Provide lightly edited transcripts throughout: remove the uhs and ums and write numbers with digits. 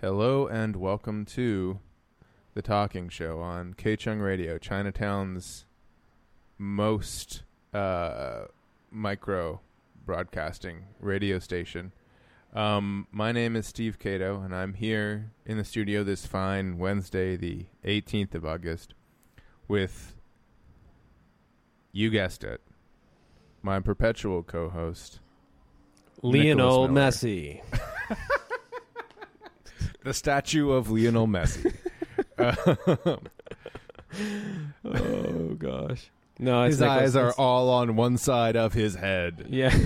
Hello and welcome to The Talking Show on K-Chung Radio, Chinatown's most micro broadcasting radio station. My name is Steve Cato, and I'm here in the studio this fine Wednesday, the 18th of August, with, you guessed it, my perpetual co-host, Lionel Nicholas Messi. the statue of Lionel Messi. Oh gosh, no, His eyes are all on one side of his head. Yeah.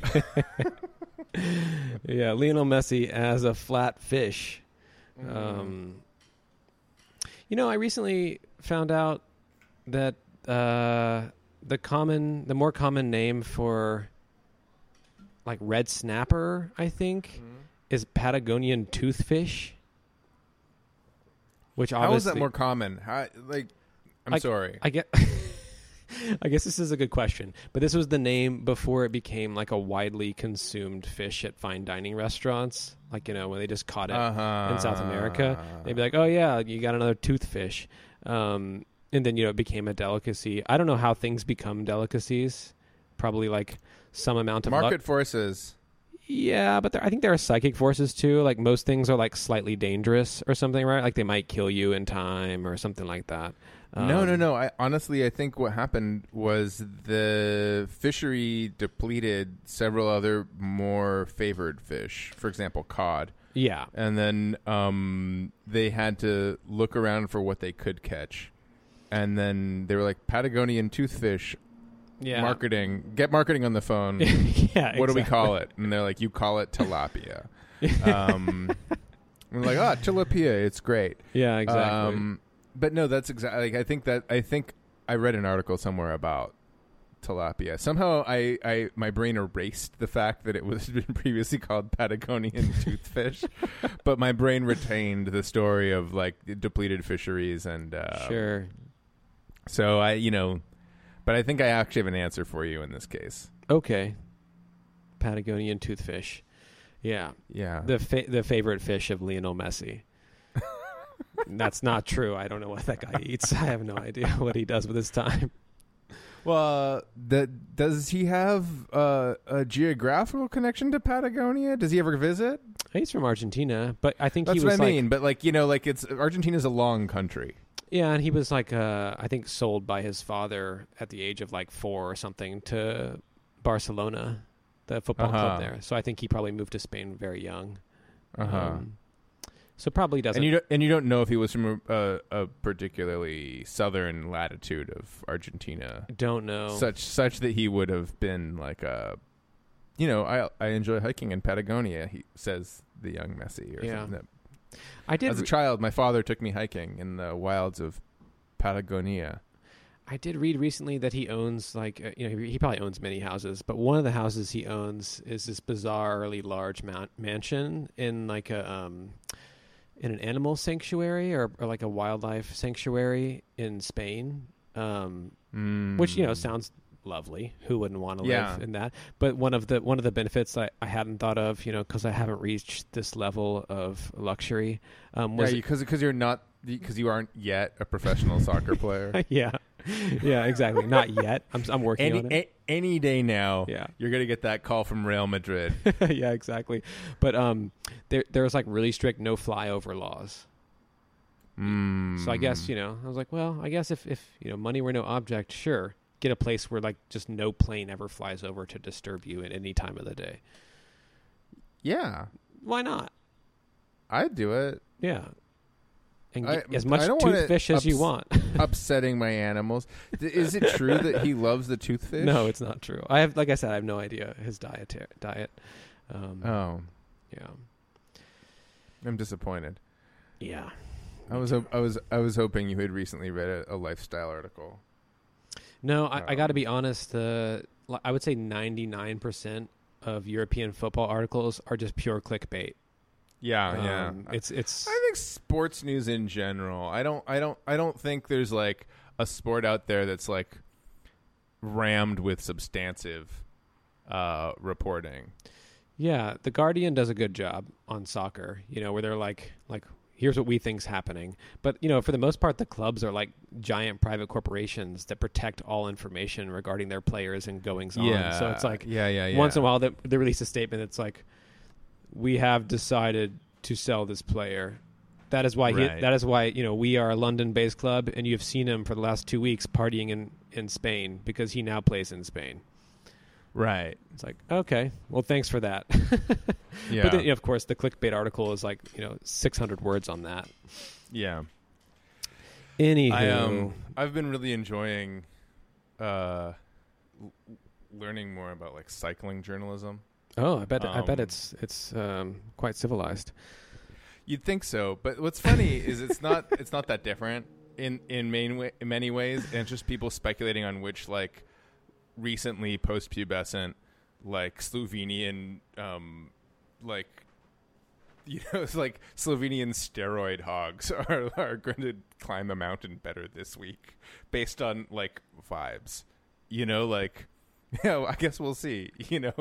Yeah, Lionel Messi as a flat fish. I recently found out that the more common name for like red snapper, I think, is Patagonian toothfish. Which How is that more common? I'm sorry. I guess this is a good question, but this was the name before it became like a widely consumed fish at fine dining restaurants. Like, when they just caught it in South America, they'd be like, "Oh yeah, you got another toothfish," and then it became a delicacy. I don't know how things become delicacies. Probably like some amount of market forces. Yeah, but I think there are psychic forces too. Like most things are like slightly dangerous or something, right? Like they might kill you in time or something like that. No. I think what happened was the fishery depleted several other more favored fish. For example, cod. Yeah. And then they had to look around for what they could catch. And then they were like, Patagonian toothfish. Yeah. Marketing. Get marketing on the phone. Yeah. What do we call it? And they're like, you call it tilapia. We're like, tilapia. It's great. Yeah, exactly. But no, that's exactly. I think I read an article somewhere about tilapia. Somehow, my brain erased the fact that it was been previously called Patagonian toothfish, but my brain retained the story of like depleted fisheries and sure. So but I think I actually have an answer for you in this case. Okay. Patagonian toothfish. Yeah. Yeah. The favorite fish of Lionel Messi. That's not true. I don't know what that guy eats. I have no idea what he does with his time. Well, does he have a geographical connection to Patagonia? Does he ever visit? He's from Argentina, but I think that's he was what I mean. But it's Argentina's a long country. Yeah, and he was I think sold by his father at the age of 4 or something to Barcelona, the football club there. So I think he probably moved to Spain very young. So probably doesn't. And you don't know if he was from a particularly southern latitude of Argentina. Don't know. Such that he would have been like I enjoy hiking in Patagonia. He says the young Messi or something. I did. As a child, my father took me hiking in the wilds of Patagonia. I did read recently that he owns he probably owns many houses, but one of the houses he owns is this bizarrely large mansion in in an animal sanctuary or like a wildlife sanctuary in Spain, which sounds lovely. Who wouldn't want to live in that? But one of the benefits I hadn't thought of, because I haven't reached this level of luxury, was because you aren't yet a professional soccer player. Yeah, exactly. Not yet. I'm working on it. Any day now, you're gonna get that call from Real Madrid. Yeah, exactly. But there was really strict no flyover laws. So I guess I was like, well, I guess if money were no object, sure. Get a place where just no plane ever flies over to disturb you at any time of the day. Yeah. Why not? I'd do it. Yeah. And get as much toothfish as you want. Upsetting my animals. Is it true that he loves the toothfish? No, it's not true. I have no idea his diet. Yeah. I'm disappointed. Yeah. I was hoping you had recently read a lifestyle article. No, I got to be honest. I would say 99% of European football articles are just pure clickbait. Yeah. It's. I think sports news in general. I don't think there's a sport out there that's rammed with substantive reporting. Yeah, The Guardian does a good job on soccer, where they're like here's what we think's happening. But, for the most part, the clubs are like giant private corporations that protect all information regarding their players and goings on. Yeah. So it's like Yeah. once in a while they release a statement that's like, we have decided to sell this player. That is why we are a London-based club, and you've seen him for the last 2 weeks partying in Spain because he now plays in Spain. Right. It's like, okay, well, thanks for that. Yeah. But then, of course, the clickbait article is like 600 words on that. Yeah. Anywho, I've been really enjoying learning more about like cycling journalism. Oh, I bet it's quite civilized. You'd think so, but what's funny is it's not that different in many ways, and it's just people speculating on which like recently post-pubescent like Slovenian it's like Slovenian steroid hogs are going to climb a mountain better this week based on like vibes, I guess we'll see,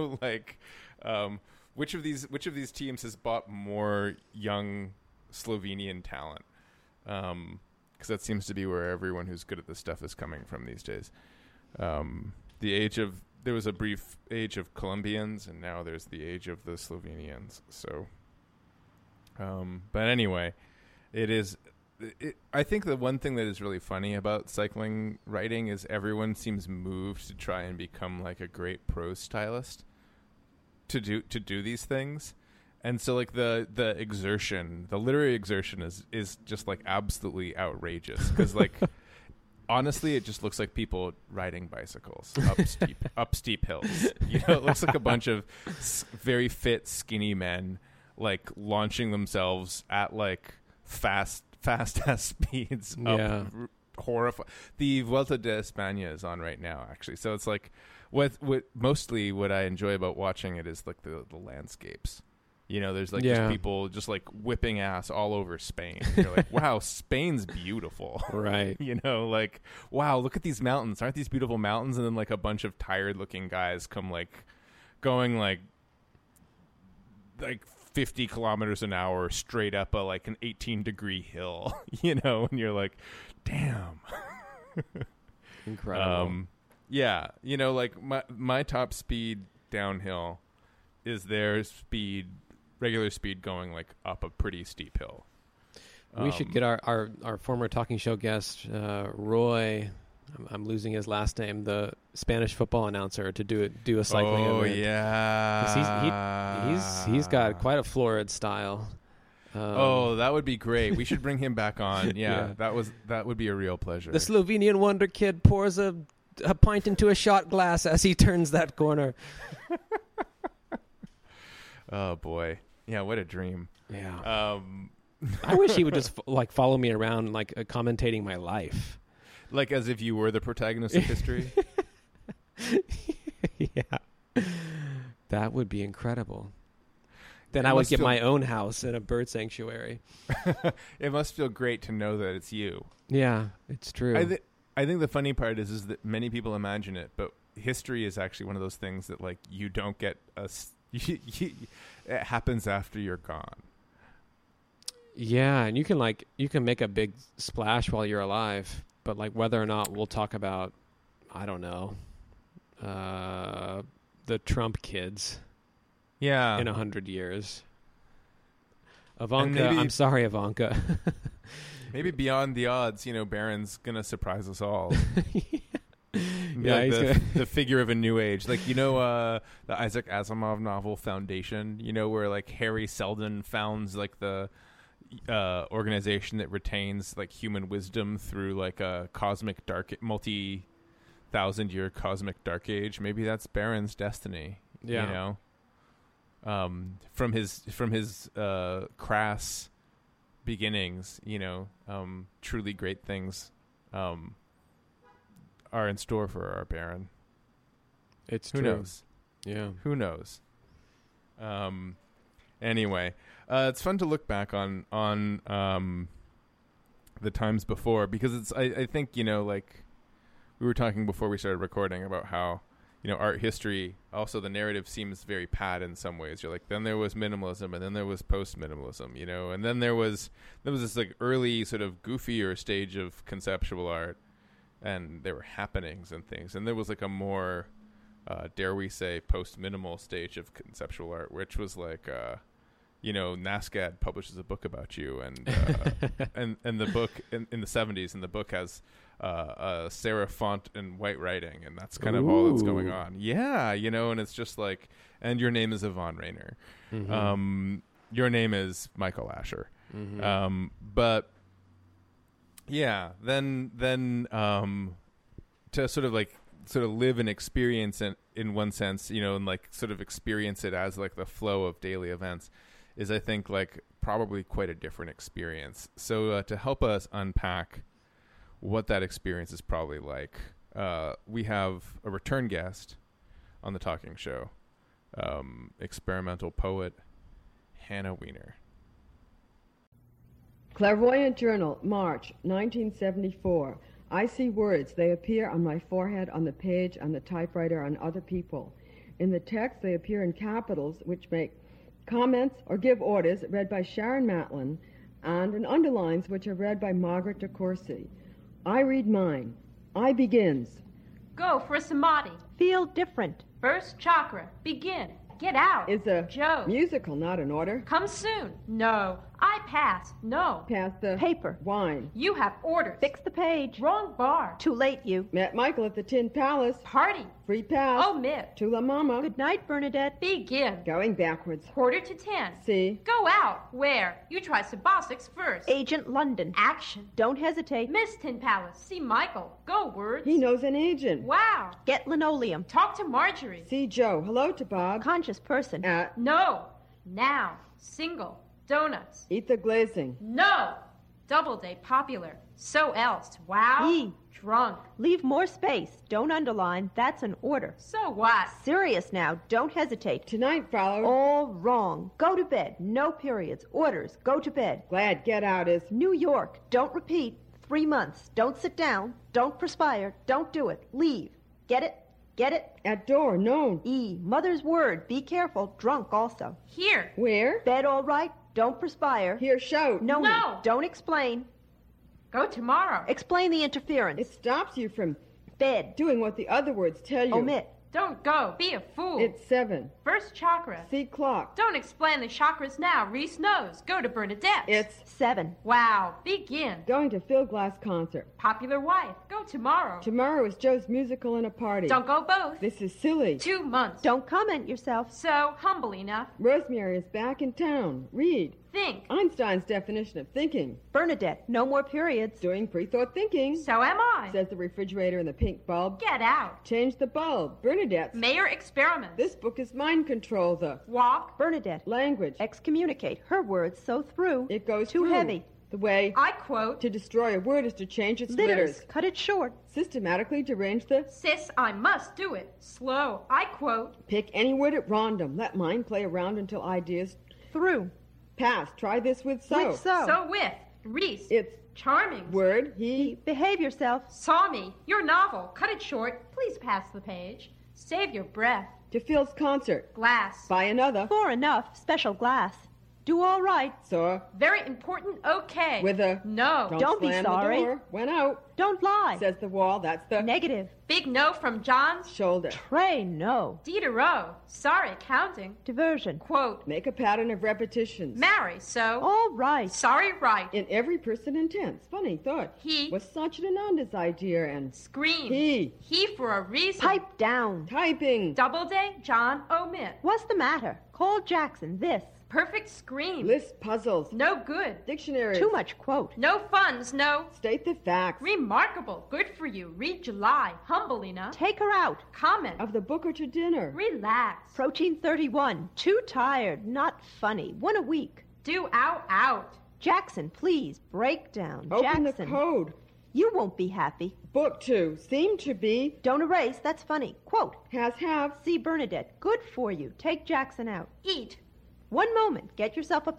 which of these teams has bought more young Slovenian talent, because that seems to be where everyone who's good at this stuff is coming from these days. There was a brief age of Colombians, and now there's the age of the Slovenians. So, but anyway, I think the one thing that is really funny about cycling writing is everyone seems moved to try and become like a great prose stylist to do these things. And so like the literary exertion is just like absolutely outrageous, because like honestly, it just looks like people riding bicycles up steep hills. It looks like a bunch of very fit, skinny men like launching themselves at like fast ass speeds. Yeah. Horrifying. The Vuelta de España is on right now, actually. So it's like what mostly what I enjoy about watching it is like the landscapes. There's like just people just like whipping ass all over Spain. You're like, wow, Spain's beautiful. Right. Like, wow, look at these mountains. Aren't these beautiful mountains? And then like a bunch of tired looking guys come like going like 50 kilometers an hour straight up an 18-degree hill, and you're like, damn. Incredible. Yeah. Like my top speed downhill is their regular speed going like up a pretty steep hill. We should get our former talking show guest, Roy, I'm losing his last name, the Spanish football announcer, to do a cycling event. Oh yeah, he's got quite a florid style. That would be great. We should bring him back on. Yeah, that would be a real pleasure. The Slovenian wonder kid pours a pint into a shot glass as he turns that corner. Oh boy, yeah, what a dream. Yeah. I wish he would just follow me around, commentating my life. Like as if you were the protagonist of history? Yeah. That would be incredible. Then I would get my own house in a bird sanctuary. It must feel great to know that it's you. Yeah, it's true. I think the funny part is that many people imagine it, but history is actually one of those things that you don't get it happens after you're gone. Yeah, and you can make a big splash while you're alive, but whether or not we'll talk about, I don't know, the Trump kids. Yeah. In 100 years. Ivanka, I'm sorry, Ivanka. Maybe beyond the odds, Barron's gonna surprise us all. Yeah, the figure of a new age, the Isaac Asimov novel Foundation, where Harry Seldon founds the organization that retains human wisdom through a cosmic multi-thousand-year cosmic dark age. Maybe that's Barron's destiny. Yeah. From his crass beginnings, truly great things are in store for our Baron. It's Who true. knows? Yeah. Who knows? Anyway, it's fun to look back on the times before, because it's I think we were talking before we started recording about how art history, also the narrative seems very pat in some ways. You're like, then there was minimalism, and then there was post-minimalism, and then there was this like early sort of goofier stage of conceptual art, and there were happenings and things, and there was like a more dare we say post-minimal stage of conceptual art, which was like NASCAD publishes a book about you, and and the book in the 70s, and the book has serif font and white writing, and that's kind of all that's going on. Yeah, and it's just like, and your name is Yvonne Rainer. Mm-hmm. Your name is Michael Asher. Mm-hmm. But yeah, then to sort of live and experience it in one sense, and like sort of experience it as like the flow of daily events is, I think, like probably quite a different experience. So to help us unpack what that experience is probably like, we have a return guest on the Talking Show, experimental poet Hannah Weiner. Clairvoyant Journal, March 1974. I see words. They appear on my forehead, on the page, on the typewriter, on other people. In the text, they appear in capitals, which make comments or give orders read by Sharon Matlin, and in underlines, which are read by Margaret de Courcy. I read mine. I begins. Go for a samadhi. Feel different. First chakra. Begin. Get out. Is a Joe. musical, not an order. Come soon. No. I pass. No. Pass the paper. Wine. You have orders. Fix the page. Wrong bar. Too late, you. Met Michael at the Tin Palace. Party. Free pass. Omit. To La Mama. Good night, Bernadette. Begin. Going backwards. 9:45. See. Go out. Where? You try Sabasics first. Agent London. Action. Don't hesitate. Miss Tin Palace. See Michael. Go words. He knows an agent. Wow. Get linoleum. Talk to Marjorie. See Joe. Hello to Bob. Conscious person. At. No. Now. Single. Donuts. Eat the glazing. No. Doubleday popular. So else. Wow. E. Drunk. Leave more space. Don't underline. That's an order. So what? Serious now. Don't hesitate. Tonight followed. All wrong. Go to bed. No periods. Orders. Go to bed. Glad get out is. New York. Don't repeat. 3 months. Don't sit down. Don't perspire. Don't do it. Leave. Get it? Get it? At door. Known. E. Mother's word. Be careful. Drunk also. Here. Where? Bed all right? Don't perspire. Here. Shout. No. No. Don't explain. Go tomorrow. Explain the interference. It stops you from Bed. doing what the other words tell you. Omit. Don't go. Be a fool. It's 7. First chakra. See clock. Don't explain the chakras now. Reese knows. Go to Bernadette. It's 7. Wow. Begin. going to Phil Glass concert. Popular wife. Go tomorrow. Tomorrow is Joe's musical and a party. Don't go both. This is silly. 2 months. Don't comment yourself. So humble enough. Rosemary is back in town. Read. Think. Einstein's definition of thinking. Bernadette. No more periods. Doing pre-thought thinking. So am I. Says the refrigerator and the pink bulb. Get out. Change the bulb. Bernadette's. Mayor experiments. This book is mind control. The Walk. Bernadette. language. Excommunicate. Her words so through. It goes Too through. heavy. The way I quote. to destroy a word is to change its Litters. litters. Cut it short. Systematically derange the. Sis, I must do it. Slow. I quote. Pick any word at random. Let mind play around until ideas Through. pass. Try this with so. With so. So with. Reese. It's Charming. word. He. Behave yourself. Saw me. Your novel. Cut it short. Please pass the page. Save your breath. To Phil's concert. Glass. Buy another. For enough. Special glass. Do all right. Saw. Very important. Okay. With a. No. Don't be slam sorry. The door. Went out. Don't lie. Says the wall. That's the. Negative. Big no from John's. shoulder. Trey, no. Diderot. Sorry, counting. Diversion. Quote. Make a pattern of repetitions. Marry. So. All right. Sorry, right. In every person and tense. Funny thought. He. Was Satchidananda's idea and. Scream. He. For a reason. Pipe down. Typing. Doubleday. John. Omit. What's the matter? Call Jackson. This. Perfect scream. List puzzles. No good. Dictionaries. Too much quote. No funds. No. State the facts. Remarkable. Good for you. Read July. Humble enough. Take her out. Comment. Of the book or to dinner. Relax. Protein 31. Too tired. Not funny. 1 a week. Do out. Jackson, please. Break down. Open Jackson. the code. You won't be happy. Book 2. Seem to be. Don't erase. That's funny. Quote. Has have. See Bernadette. Good for you. Take Jackson out. Eat. 1 moment. Get yourself upset.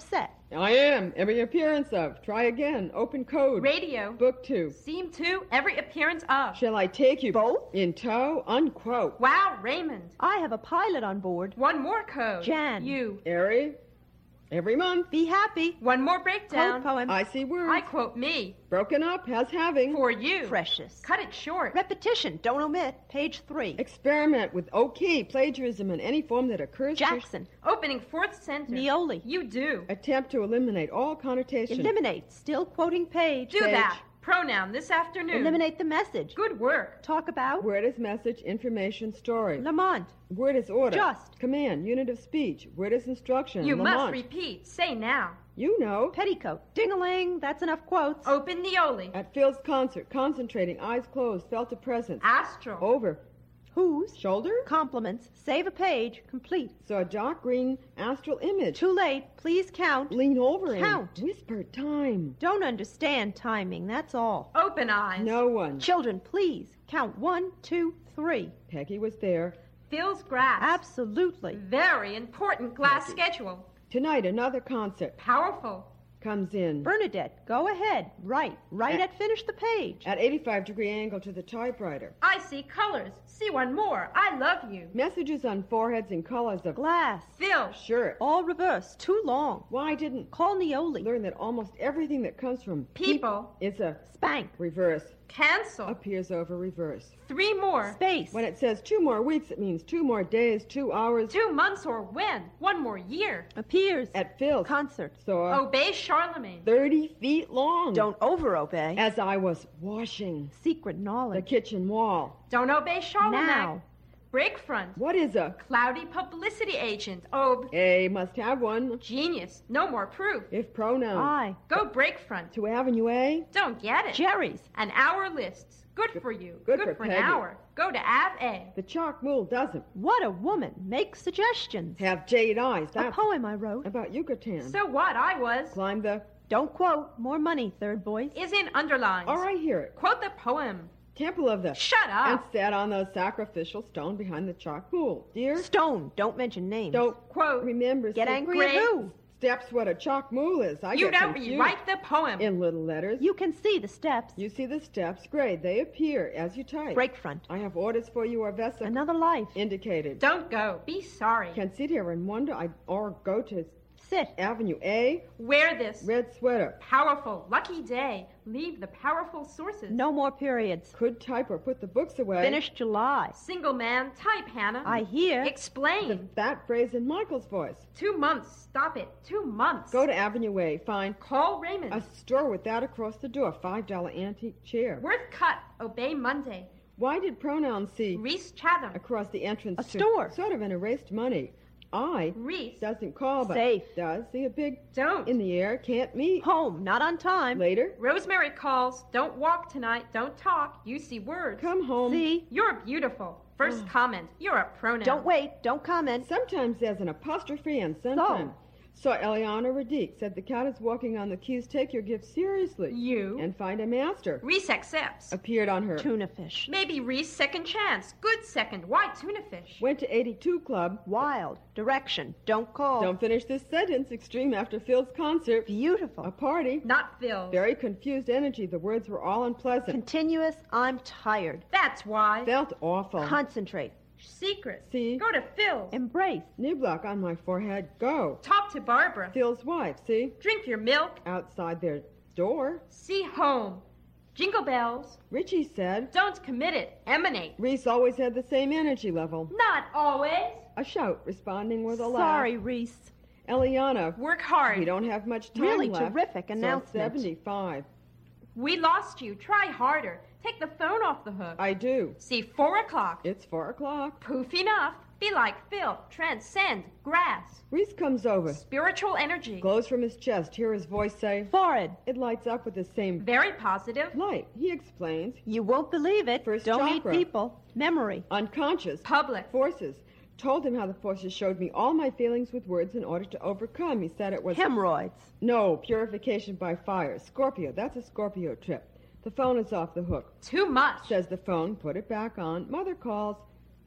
I am. Every appearance of. Try again. Open code. Radio. Book 2. Scene 2, every appearance of. Shall I take you Both? in tow? Unquote. Wow, Raymond. I have a pilot on board. One more code. Jan. You. Airy. Every month. Be happy. One more breakdown. Quote poem. I see words. I quote me. Broken up. Has having. For you. Precious. Cut it short. Repetition. Don't omit. Page 3. Experiment with OK. Plagiarism in any form that occurs. Jackson. Opening fourth center. Neoli. You do. Attempt to eliminate all connotation. Eliminate. Still quoting page. Do Page. that. Pronoun this afternoon. Eliminate the message. Good work. Talk about. Word is message, information, story. Lamont. Word is order. Just. Command, unit of speech. Word is instruction. You must Lamont. repeat. Say now. You know. Petticoat. Ding-a-ling. That's enough quotes. Open the Oli. At Phil's concert, concentrating, eyes closed, felt a presence. Astral. Over. Whose? Shoulder? Compliments. Save a page. Complete. Saw a dark green astral image. Too late. Please count. Lean over Count. and whisper time. Don't understand timing. That's all. Open eyes. No one. Children, please. Count 1, 2, 3. Peggy was there. Phil's grass. Absolutely. Very important glass schedule. Tonight, another concert Powerful. comes in. Bernadette, go ahead. Right at finish the page. At 85-degree angle to the typewriter. I see colors. See one more. I love you. Messages on foreheads in colors of Glass. Phil. shirt. All reverse. Too long. Why didn't Call Neoli. learn that almost everything that comes from People. is a Spank. reverse. Cancel. Appears over reverse. 3 more. Space. When it says 2 more weeks, it means 2 more days, 2 hours. 2 months or when? 1 more year. Appears. At Phil's. Concert. Saw Obey Charlemagne. 30 feet long. Don't over-obey. As I was washing Secret the knowledge. kitchen wall. Don't obey Charlemagne. Now. Break front. What is a Cloudy publicity agent. Oh, A? Must have one. genius. No more proof. If pronoun. I. Go break front. To Avenue A. Don't get it. Jerry's. An hour lists. Good for you. Good for an Peggy. hour. Go to Av A. The chalk mule doesn't What a woman. Make suggestions. have jade eyes. A That's poem I wrote. about Yucatan. So what? I was. Climb the. Don't quote. More money, third voice. Is in underlines. All right, hear it. Quote the poem. Temple of the. Shut And up. sat on the sacrificial stone behind the chalk pool. Dear, Stone. Don't mention names. don't Quote. remember. Get say angry at Great. who? Steps what a chalk mule is. I You get don't confused. rewrite the poem. In little letters. You can see the steps. You see the steps. Great. They appear as you type. Break front. I have orders for you, Orvesa. Another life. Indicated. Don't go. Be sorry. Can sit here and wonder. Or go to Sit. Avenue A. Wear this. Red sweater. Powerful. Lucky day. Leave the powerful sources. No more periods. Could type or put the books away. Finish July. Single man. Type, Hannah. I hear. The Explain. that phrase in Michael's voice. 2 months. Stop it. 2 months. Go to Avenue A. Find Call Raymond. a store with that across the door. $5 antique chair. Worth cut. Obey Monday. Why did pronouns see Reese Chatham. across the entrance A to store. sort of an erased money? I Reese. doesn't call, but Safe. does. See a big Don't. in the air. Can't meet. Home. Not on time. Later. Rosemary calls. Don't walk tonight. Don't talk. You see words. Come home. See. You're beautiful. First comment. You're a pronoun. Don't wait. Don't comment. Sometimes there's an apostrophe and sometimes. Saw Eliana Radique. Said the cat is walking on the keys. Take your gift seriously. You. And find a master. Reese accepts. Appeared on her. Tuna fish. Maybe Reese second chance. Good second. Why tuna fish? Went to 82 Club. Wild. Direction. Don't call. Don't finish this sentence. Extreme after Phil's concert. Beautiful. A party. Not Phil. Very confused energy. The words were all unpleasant. Continuous. I'm tired. That's why. Felt awful. Concentrate. Secret. See? Go to Phil's. Embrace. Knee block on my forehead. Go. Talk to Barbara. Phil's wife. See? Drink your milk. Outside their door. See home. Jingle bells. Richie said. Don't commit it. Emanate. Reese always had the same energy level. Not always. A shout responding with a laugh. Sorry, Reese. Eliana. Work hard. We don't have much time Really left. terrific So announcement. 75. We lost you. Try harder. Take the phone off the hook. I do. See 4 o'clock. It's 4 o'clock. Poof enough. Be like Phil. Transcend. Grass. Reese comes over. Spiritual energy. Glows from his chest. Hear his voice say. Forehead. It lights up with the same Very positive. light. He explains. You won't believe it. First Don't chakra. eat people. Memory. Unconscious. Public. Forces. Told him how the forces showed me all my feelings with words in order to overcome. He said it was... Hemorrhoids. No, purification by fire. Scorpio. That's a Scorpio trip. The phone is off the hook. Too much. Says the phone. Put it back on. Mother calls.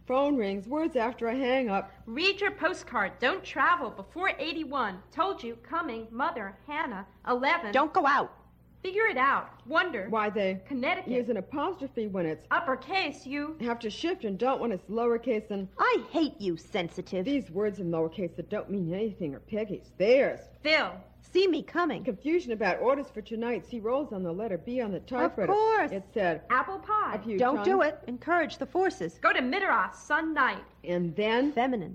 Phone rings. Words after I hang up. Read your postcard. Don't travel before 81. Told you. Coming. Mother. Hannah. 11. Don't go out. Figure it out. Wonder. Why they Connecticut. use an apostrophe when it's Uppercase. You. have to shift and don't when it's lowercase and I hate you, sensitive. these words in lowercase that don't mean anything are Peggy's. Theirs. Phil. See me coming. Confusion about orders for tonight. See rolls on the letter B on the typewriter. course. It said Apple pie. a few Don't times. do it. Encourage the forces. Go to Midras. Sun night. And then Feminine.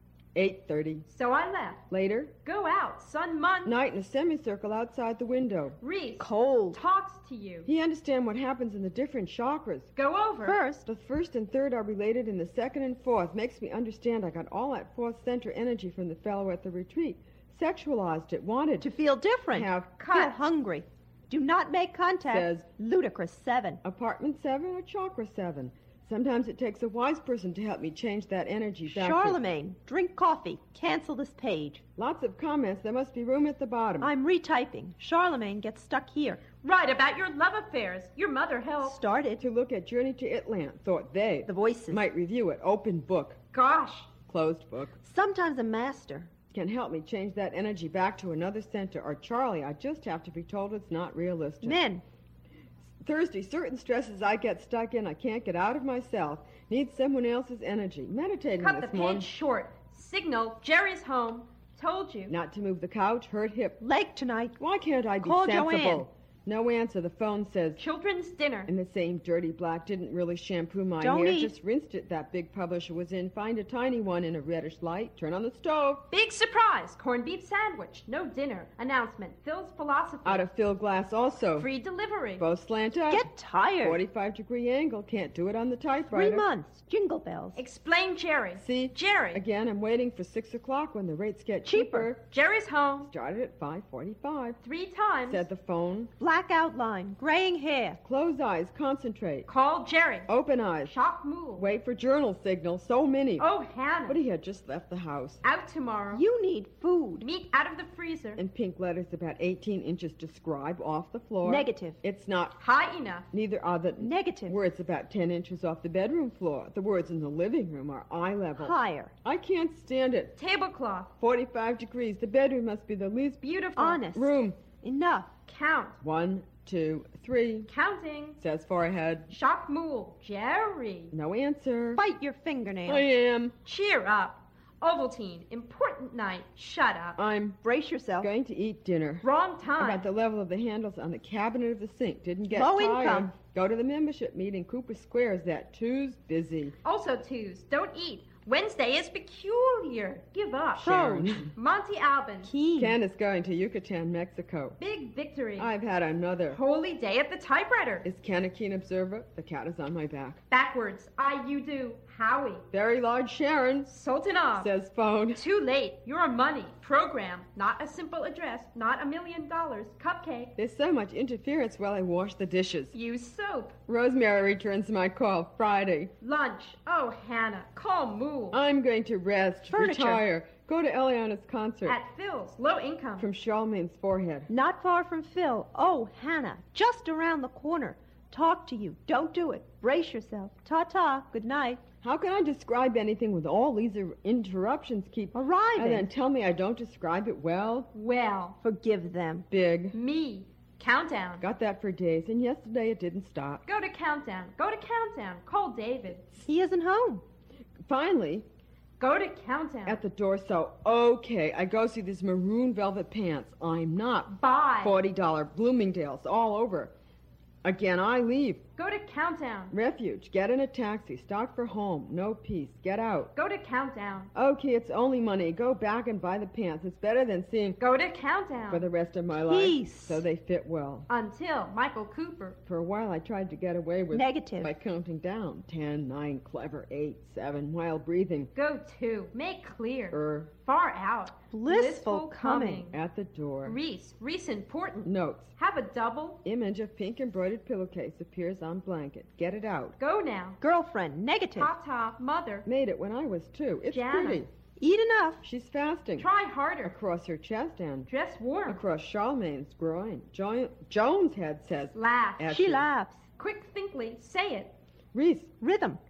8:30. So I left. Later, Go out. Sun month. night in a semicircle outside the window. Reese. Cold. Talks to you. He understand what happens in the different chakras. Go over. First, The first and third are related in the second and fourth. Makes me understand I got all that fourth center energy from the fellow at the retreat. Sexualized it, wanted to feel different. have Feel Cut. hungry. Do not make contact. Says- Ludicrous 7. apartment 7 or chakra 7. Sometimes it takes a wise person to help me change that energy back to... Charlemagne, drink coffee. Cancel this page. Lots of comments. There must be room at the bottom. I'm retyping. Charlemagne gets stuck here. Write about your love affairs. Your mother helped. Started. To look at Journey to Itland. Thought they The voices. might review it. Open book. Gosh. Closed book. Sometimes a master. Can help me change that energy back to another center. Or Charlie, I just have to be told it's not realistic. Men. Thursday, certain stresses I get stuck in, I can't get out of myself. Need someone else's energy. Meditating Cut the this morning. page short. Signal. Jerry's home. Told you. Not to move the couch, hurt hip. Leg tonight. Why can't I be Call sensible? Joanne. No answer. The phone says, Children's dinner. and the same dirty black didn't really shampoo my Don't hair, eat. just rinsed it. That big publisher was in. Find a tiny one in a reddish light. Turn on the stove. Big surprise. Corned beef sandwich. No dinner. Announcement. Phil's philosophy. Out of fill glass also. Free delivery. Both slant up. Get tired. 45-degree angle. Can't do it on the 3 typewriter. months. Jingle bells. Explain Jerry. See? Jerry. Again, I'm waiting for 6 o'clock when the rates get Cheaper. Jerry's home. Started at 5:45. 3 times. Said the phone. Black outline. Graying hair. Close eyes. Concentrate. Call Jerry. Open eyes. Shock move. Wait for journal signal. So many. Oh, Hannah. But he had just left the house. Out tomorrow. You need food. Meat out of the freezer. In pink letters about 18 inches describe off the floor. Negative. It's not. High enough. Neither are the Negative. words about 10 inches off the bedroom floor. The words in the living room are eye level. Higher. I can't stand it. Tablecloth. 45 degrees. The bedroom must be the least Beautiful. Honest. room. Enough. Count. 1, 2, 3. Counting. Says forehead. Shock move. Jerry. No answer. Bite your fingernail. I am. Cheer up. Ovaltine. Important night. Shut up. I'm Brace yourself. going to eat dinner. Wrong time. About the level of the handles on the cabinet of the sink. Didn't get Low tired. income. Go to the membership meeting. Cooper Square is that. Two's busy. Also twos. Don't eat. Wednesday is peculiar. Give up. Sharon. Monty Alban. Keen. Ken is going to Yucatan, Mexico. Big victory. I've had another. Holy day at the typewriter. Is Ken a keen observer? The cat is on my back. Backwards. You do. Howie. Very large Sharon, Sultanov. says phone. Too late. Your money. Program. Not a simple address. Not $1 million. Cupcake. There's so much interference while I wash the dishes. Use soap. Rosemary returns my call Friday. Lunch. Oh, Hannah. Call Moo. I'm going to rest, Furniture. retire, go to Eliana's concert. At Phil's. Low income. From Charlemagne's forehead. Not far from Phil. Oh, Hannah. Just around the corner. Talk to you. Don't do it. Brace yourself. Ta-ta. Good night. How can I describe anything with all these interruptions keep Arriving. and then tell me I don't describe it well? Well. Forgive them. Big. Me. Countdown. Got that for days, and yesterday it didn't stop. Go to Countdown. Go to Countdown. Call David. He isn't home. Finally, Go to Countdown. at the door, so okay, I go see these maroon velvet pants. I'm not Buy. $40 Bloomingdale's all over. Again, I leave. Go to Countdown. Refuge. Get in a taxi. Start for home. No peace. Get out. Go to Countdown. Okay, it's only money. Go back and buy the pants. It's better than seeing Go to Countdown. for the rest of my life. Peace. So they fit well. Until Michael Cooper. For a while, I tried to get away with Negative. by counting down. 10, 9, clever, 8, 7, while breathing. Go to. Make clear. Far out. Blissful coming. At the door. Reese important. Notes. Have a double. Image of pink embroidered pillowcase appears on blanket. Get it out. Go now. Girlfriend. Negative. Tata. Mother. Made it when I was 2. It's Jana. pretty. Eat enough. She's fasting. Try harder. Across her chest and Dress warm. across Charlemagne's groin. Joan's head says, Laugh. as She laughs. Quick thinkly. Say it. Reese, Rhythm.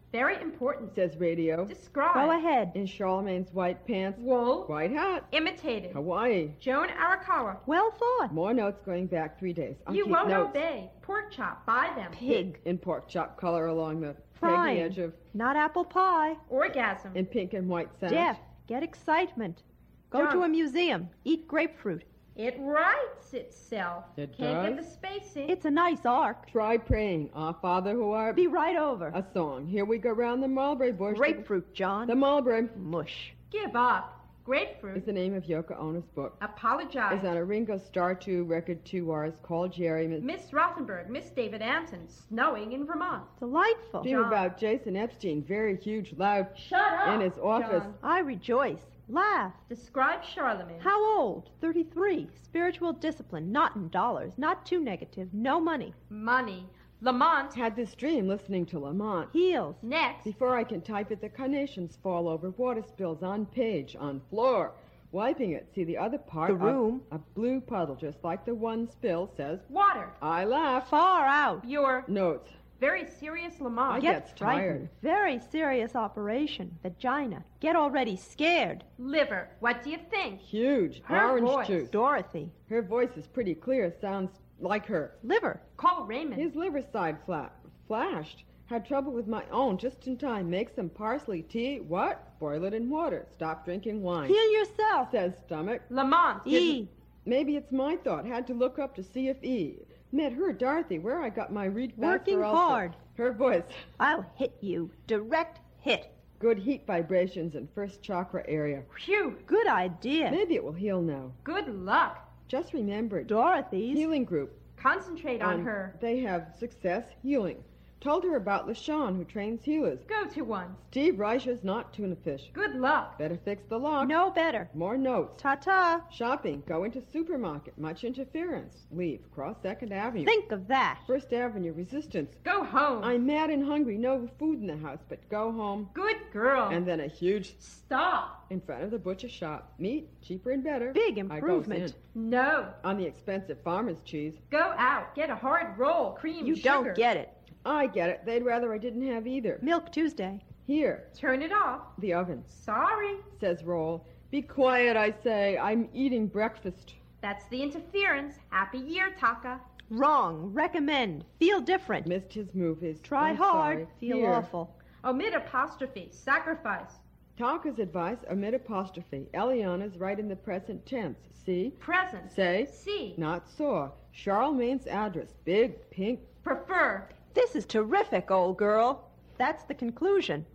Very important. says radio. Describe. Go ahead. In Charlemagne's white pants, Wool. white hat, Imitated. Hawaii. Joan Arakawa. Well thought. More notes going back 3 days. I'll You keep won't notes. obey. Pork chop. Buy them. Pig. In pork chop color along the Fine. peggy edge of, Not apple pie. Orgasm. in pink and white sand. Deaf. Get excitement. Go John. to a museum. Eat grapefruit. It writes itself. It Can't does? get the spacing. It's a nice arc. Try praying, Our Father who art. Be right over. A song. Here we go round the mulberry bush. Grapefruit, John. The mulberry Mush. Give up. Grapefruit. is the name of Yoko Ono's book. Apologize. Is on a Ringo Starr 2 record 2 R's called Jerry. Miss Rothenberg, Miss David Anton, snowing in Vermont. Delightful. Dream John. about Jason Epstein, very huge, loud, Shut up. in his office. John. I rejoice. Laugh. Describe Charlemagne. How old? 33. Spiritual discipline. Not in dollars. Not too negative. No money. Money. Lamont. Had this dream listening to Lamont. Heels. Next. Before I can type it, the carnations fall over, water spills on page, on floor. Wiping it, see the other part. The room. A blue puddle, just like the one spill, says, Water. I laugh. Far out. Your Notes. very serious Lamont. I Get gets frightened. tired. Very serious operation. Vagina. Get already scared. Liver. What do you think? Huge. Her Orange voice. juice. Dorothy. Her voice is pretty clear, sounds like her. Liver. Call Raymond. His liver side flashed. Had trouble with my own just in time. Make some parsley tea. What? Boil it in water. Stop drinking wine. Heal yourself. Says stomach. Lamont. E. Maybe it's my thought. Had to look up to see if E. Met her, Dorothy, where I got my read back Working for Elsa. hard. Her voice. I'll hit you. Direct hit. Good heat vibrations in first chakra area. Phew. Good idea. Maybe it will heal now. Good luck. Just remembered. Dorothy's. Healing group. Concentrate on her. They have success healing. Told her about LaShawn, who trains healers. Go to one. Steve Reicher's not tuna fish. Good luck. Better fix the lock. No better. More notes. Ta-ta. Shopping. Go into supermarket. Much interference. Leave. Cross 2nd Avenue. Think of that. 1st Avenue. Resistance. Go home. I'm mad and hungry. No food in the house, but go home. Good girl. And then a huge Stop. in front of the butcher shop. Meat, cheaper and better. Big I goes improvement. in. No. On the expensive farmer's cheese. Go out. Get a hard roll. Cream, You sugar. don't get it. I get it. They'd rather I didn't have either. Milk Tuesday. Here, Turn it off. the oven, Sorry. says Roll. Be quiet, I say. I'm eating breakfast. That's the interference. Happy year, Taka. Wrong. Recommend. Feel different. Missed his movies. Try I'm hard. sorry. Feel Here. awful. Omit apostrophe. Sacrifice. Taka's advice, omit apostrophe. Eliana's right in the present tense. See? Present. Say? See. Not saw. Charlemagne's address. Big, pink. Prefer. This is terrific, old girl. That's the conclusion.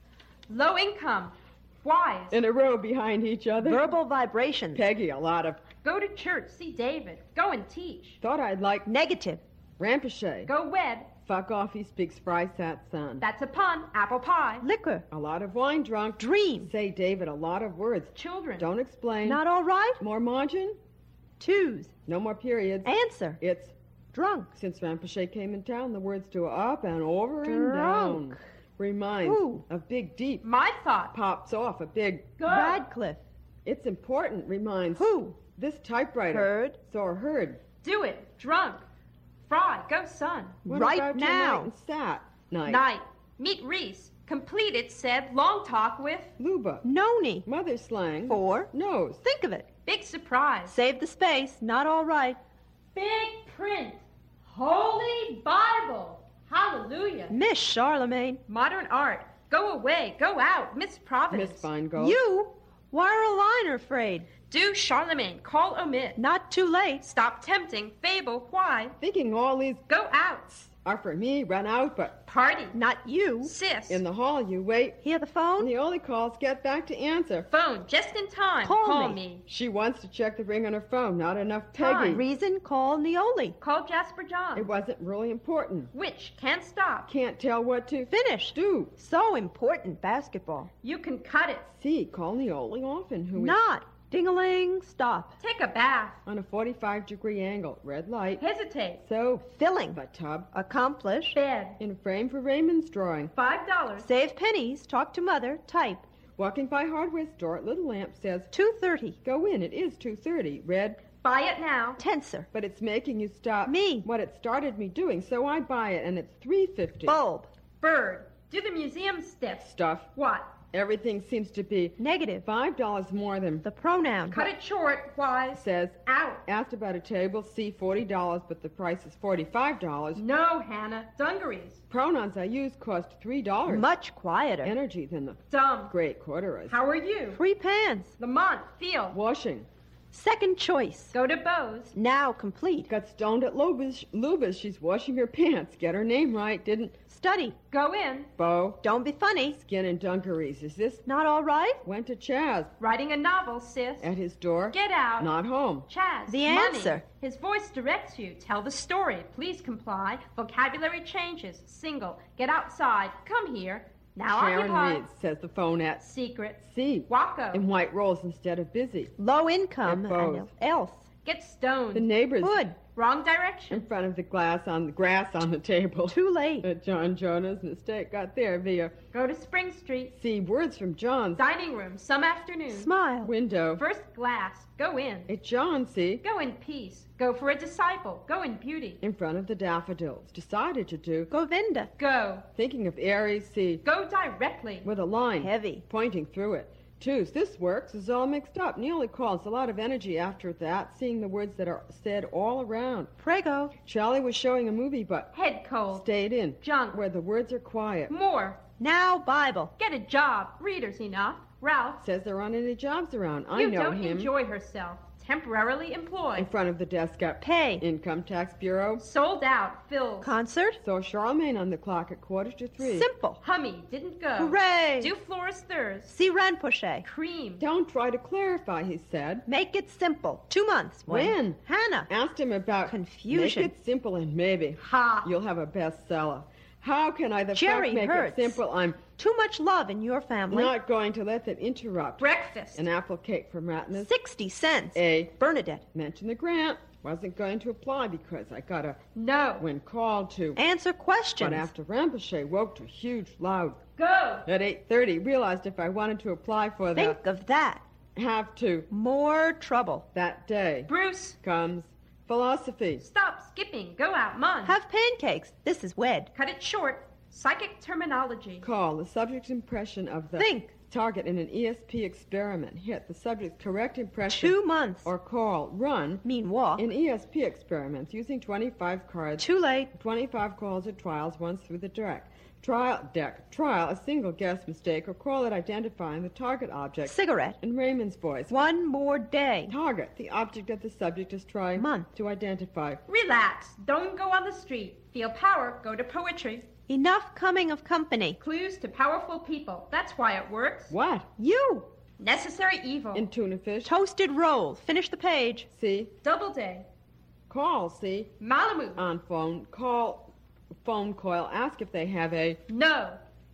Low income. Wise. In a row behind each other. Verbal vibrations. Peggy, a lot of. Go to church. See David. Go and teach. Thought I'd like Negative. Rampachet. Go wed. Fuck off, he speaks Frysat son. That's a pun. Apple pie. Liquor. A lot of wine drunk. Dream. Say, David, a lot of words. Children. Don't explain. Not all right? More margin? Twos. No more periods. Answer. It's Drunk. since Rampachet came in town, the words to up and over and Drunk. down. Reminds Who? of big deep. My thought. Pops off a big. Go. Radcliffe. It's important. Reminds. Who? This typewriter. Heard. Saw heard. Do it. Drunk. Fry. Go son. What Right about your now. night and sat night? Night. Meet Reese. Complete it, said. Long talk with. Luba. Noni. Mother slang. 4. Nose. Think of it. Big surprise. Save the space. Not all right. Big print. Holy Bible. Hallelujah. Miss Charlemagne. Modern art. Go away. Go out. Miss Providence. Miss Feingold. You? Why are a liner afraid? Do Charlemagne. Call omit. Not too late. Stop tempting. Fable. Why? Thinking all these Go out. are for me. Run out, but Party. Not you. Sis. in the hall you wait. Hear the And phone? the only calls get back to answer. Phone. Just in time. Call me. me. She wants to check the ring on her phone. Not enough Peggy. Time. Reason, call Neoli. Call Jasper John. It wasn't really important. Which? Can't stop. Can't tell what to Finished. do. So important, basketball. You can cut it. See, call Neoli often, who is Not. Ding-a-ling, stop. Take a bath. on a 45-degree angle. Red light. Hesitate. So, Filling. the tub. Accomplish. Bed. In a frame for Raymond's drawing. $5. Save pennies. Talk to mother. Type. Walking by hardware store, little lamp says, 2:30. go in, it is 2:30. Red, Buy it now. Tensor. but it's making you stop Me. what it started me doing, so I buy it, and it's $3.50. Bulb. Bird. Do the museum stiff. Stuff. What? Everything seems to be Negative. $5 more than The pronoun. Cut it short, wise. says. Out. Asked about a table, C, $40, but the price is $45. No, Hannah. Dungarees. Pronouns I use cost $3. Much quieter. Energy than the Dumb. great corduroys. How are you? 3 pans. Lamont. Field. Washing. Second choice. Go to Bose. Now complete. Got stoned at Luba's. She's washing her pants. Get her name right. Didn't. Study. Go in. Bo. Don't be funny. Skin and dungarees. Is this? Not all right? Went to Chaz. Writing a novel, sis. At his door. Get out. Not home. Chaz. The money. answer. His voice directs you. Tell the story. Please comply. Vocabulary changes. Single. Get outside. Come here. Now Sharon occupy. reads, says the phone at Secret. C. Wacko. In white rolls instead of busy. Low income. At Bose. And else. Get stoned. The neighbors Good. Wrong direction. in front of the grass on the table. Too late. John Jonas mistake got there via Go to Spring Street. C. Words from John's Dining room. Some afternoon. Smile. window. First glass. Go in. At John C. Go in peace. Go for a disciple. Go in beauty. In front of the daffodils. Decided to do. Govinda. Go. Thinking of Aries C. Go directly. With a line. Heavy. Pointing through it. Twos. This works. Is all mixed up. Nearly calls. A lot of energy after that. Seeing the words that are said all around. Prego. Charlie was showing a movie but Head cold. stayed in. Junk. Where the words are quiet. More. Now Bible. Get a job. Readers enough. Ralph. Says there aren't any jobs around. I You know don't him. enjoy herself. Temporarily In employed. front of the desk at Pay. Income Tax Bureau. Sold out. Filled. Concert. Saw Charlemagne on the clock at 2:45. Simple. Hummy. Didn't go. Hooray. Do Florist Thurs. See Ranpochet. Cream. Don't try to clarify, he said. Make it simple. 2 months. When? Hannah. Asked him about Confusion. Make it simple and maybe Ha. you'll have a bestseller. How can I the Jerry fuck make Hertz. it simple? I'm Too much love in your family. not going to let that interrupt. Breakfast. An apple cake from Ratner's. 60 cents. A. Bernadette. Mention the grant. Wasn't going to apply because I got a No. when called to. Answer questions. But after Rinpoche woke to huge loud Go. at 8:30, realized if I wanted to apply for the Think of that. have to More trouble. that day Bruce. comes philosophy. Stop skipping. Go out. Mun. Have pancakes. This is wed. Cut it short. Psychic terminology. Call the subject's impression of the Think. target in an ESP experiment. Hit the subject's correct impression 2 months. or call run Mean walk. in ESP experiments using 25 cards. Too late. 25 calls or trials, once through the deck. Trial, a single guess mistake or call it identifying the target object Cigarette. in Raymond's voice. 1 more day. Target, the object that the subject is trying Month. to identify. Relax. Don't go on the street. Feel power. Go to poetry. Enough coming of company. Clues to powerful people. That's why it works. What? You. Necessary evil. In tuna fish. Toasted roll. Finish the page. See? Doubleday. Call, see? Malamu. On phone. Call phone coil. Ask if they have a No.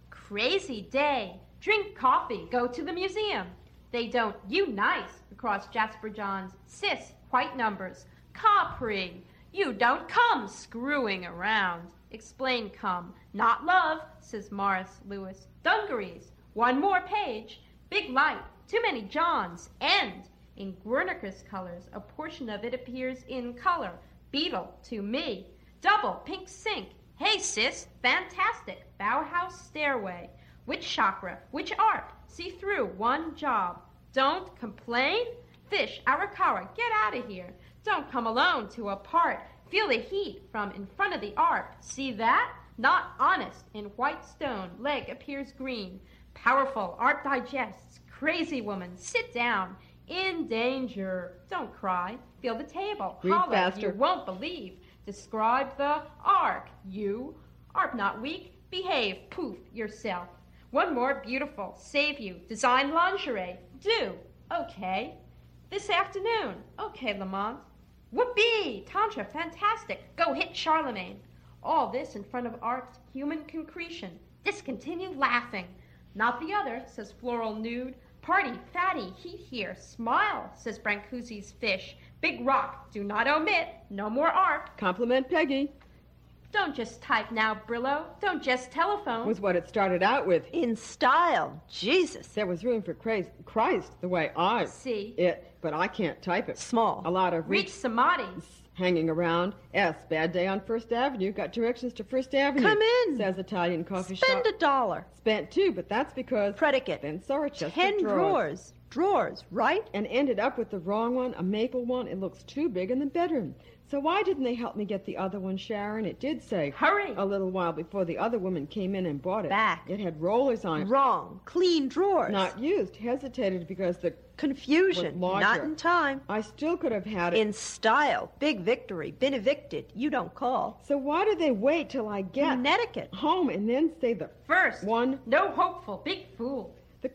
Crazy day. Drink coffee. Go to the museum. They don't. You nice. Across Jasper Johns. Sis. White numbers. Capri. You don't come screwing around. Explain come. Not love, says Morris Lewis. Dungarees. 1 more page. Big light. Too many Johns. End. In Guernicus colors, a portion of it appears in color. Beetle. To me. Double. Pink sink. Hey, sis. Fantastic. Bauhaus stairway. Which chakra? Which art? See through. 1 job. Don't complain? Fish. Arakawa. Get out of here. Don't come alone to a part. Feel the heat from in front of the ark. See that? Not honest. In white stone. Leg appears green. Powerful. Art digests. Crazy woman. Sit down. In danger. Don't cry. Feel the table. Read Holler. faster. You won't believe. Describe the ark. You. Art not weak. Behave. Poof. Yourself. 1 more. Beautiful. Save you. Design lingerie. Do. Okay. This afternoon. Okay, Lamont. Whoopee! Tantra, fantastic. Go hit Charlemagne. All this in front of Art's human concretion. Discontinue laughing. Not the other, says Floral Nude. Party, fatty, heat here. Smile, says Brancusi's fish. Big rock, do not omit. No more art. compliment Peggy. Don't just type now, Brillo. Don't just telephone. Was what it started out with. In style. Jesus. There was room for Christ the way I See. it, but I can't type it. Small. A lot of Reach Samadhi. Hanging around. S, bad day on First Avenue. Got directions to First Avenue. Come in. Says Italian coffee Spend shop. $1. Spent $2, but that's because... Predicate. Then saw a chest 10 of drawers. Drawers, right? And ended up with the wrong one, a maple one. It looks too big in the bedroom. So why didn't they help me get the other one, Sharon? It did say... Hurry. A little while before the other woman came in and bought it. Back. It had rollers on it. Wrong. Clean drawers. Not used. Hesitated because the... Confusion. Was larger. Not in time. I still could have had it. In style. Big victory. Been evicted. You don't call. So why did they wait till I get Connecticut. home and then say the First, one? no hopeful, big fool.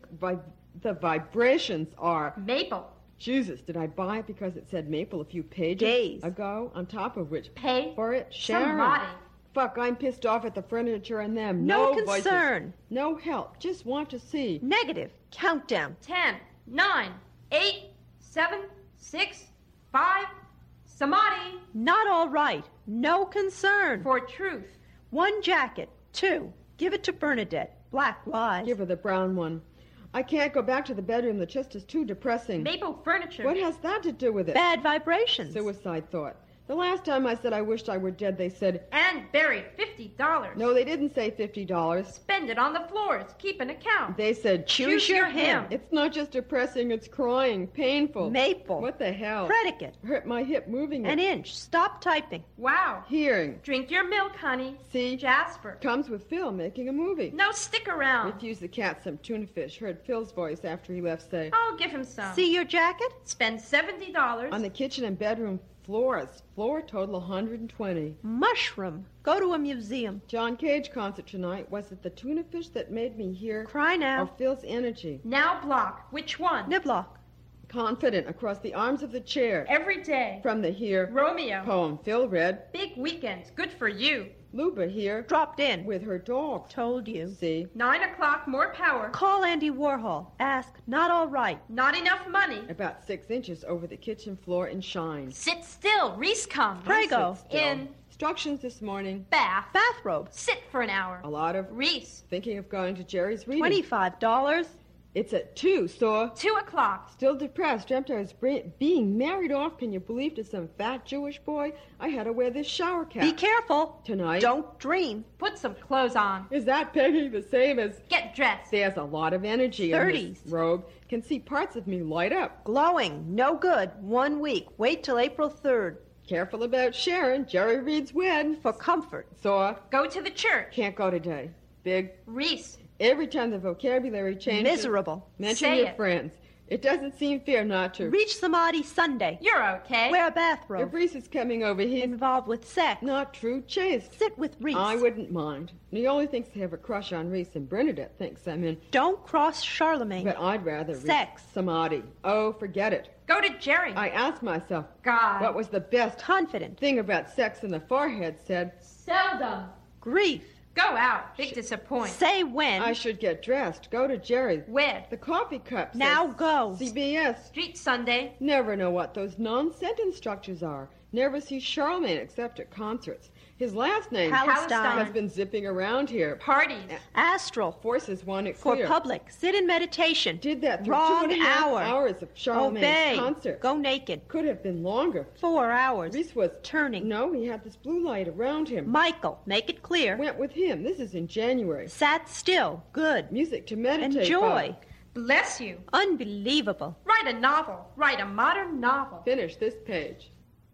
The vibrations are... Maple. Jesus, did I buy it because it said maple a few pages Days. ago? On top of which... Pay For it? Sharon. somebody. Fuck, I'm pissed off at the furniture and them. No voices. concern. No help. Just want to see. Negative. Countdown. 10, 9, 8, 7, 6, 5. Samadhi. Not all right. No concern. For truth. 1 jacket. 2. Give it to Bernadette. Black lies. Give her the brown one. I can't go back to the bedroom. The chest is too depressing. Maple furniture. What has that to do with it? Bad vibrations. Suicide thought. The last time I said I wished I were dead, they said, And buried $50. no, they didn't say $50. Spend it on the floors. Keep an account. They said, Choose your hymn. It's not just depressing, it's crying, painful. Maple. What the hell? Predicate. Hurt my hip moving An it. inch. Stop typing. Wow. Hearing. Drink your milk, honey. See? Jasper. Comes with Phil making a movie. No, stick around. Refused the cat some tuna fish. Heard Phil's voice after he left say, I'll give him some. See your jacket? Spend $70. on the kitchen and bedroom floors. Floor total 120. Mushroom. Go to a museum. John Cage concert tonight. Was it the tuna fish that made me hear Cry or now. Phil's energy? Now block. Which one? Niblock. Confident across the arms of the chair. Every day. From the here Romeo. poem Phil read. Big weekends. Good for you. Luba here Dropped in. with her dog. Told you. See? 9 o'clock. More power. Call Andy Warhol. Ask. Not all right. Not enough money. About 6 inches over the kitchen floor in shine. Sit still. Reese comes. Prego. Sit still. In Instructions this morning. bath. Bathrobe. Sit for an hour. A lot of Reese. thinking of going to Jerry's reading. $25. It's at 2, so 2 o'clock. still depressed. Dreamt I was being married off, can you believe, to some fat Jewish boy. I had to wear this shower cap. Be careful. Tonight. Don't dream. Put some clothes on. Is that, Peggy, the same as... Get dressed. There's a lot of energy in 30s. this robe. Can see parts of me light up. Glowing. No good. 1 week. Wait till April 3rd. Careful about Sharon. Jerry Reed's wed. For comfort. Saw. Go to the church. Can't go today. Big. Reese. Every time the vocabulary changes. Miserable. Mention Say your it. friends. It doesn't seem fair not to. Reach Samadhi Sunday. You're okay. Wear a If bathrobe. Reese is coming over, he's Involved with sex. not true. Chaste. Sit with Reese. I wouldn't mind. Neoli thinks they have a crush on Reese, and Bernadette thinks I'm in. Don't cross Charlemagne. But I'd rather Sex. Samadhi. Oh, forget it. Go to Jerry. I asked myself, God. what was the best Confident. thing about sex? And the forehead said, Seldom. Grief. Go out. Big disappoint. Say when. I should get dressed. Go to Jerry. Wed. The coffee cup says Now go. CBS. Street Sunday. Never know what those non-sentence structures are. Never see Charlemagne except at concerts. His last name Palestine. has been zipping around here. Parties. Astral. Forces want it For clear. public. Sit in meditation. Did that through Wrong 2.5 hour. hours of Charlemagne's Obey. concert. Go naked. Could have been longer. 4 hours. Reese was Turning. No, he had this blue light around him. Michael. Make it clear. Went with him. This is in January. Sat still. Good. Music to meditate Enjoy. by. Bless you. Unbelievable. Write a novel. Write a modern novel. Finish this page.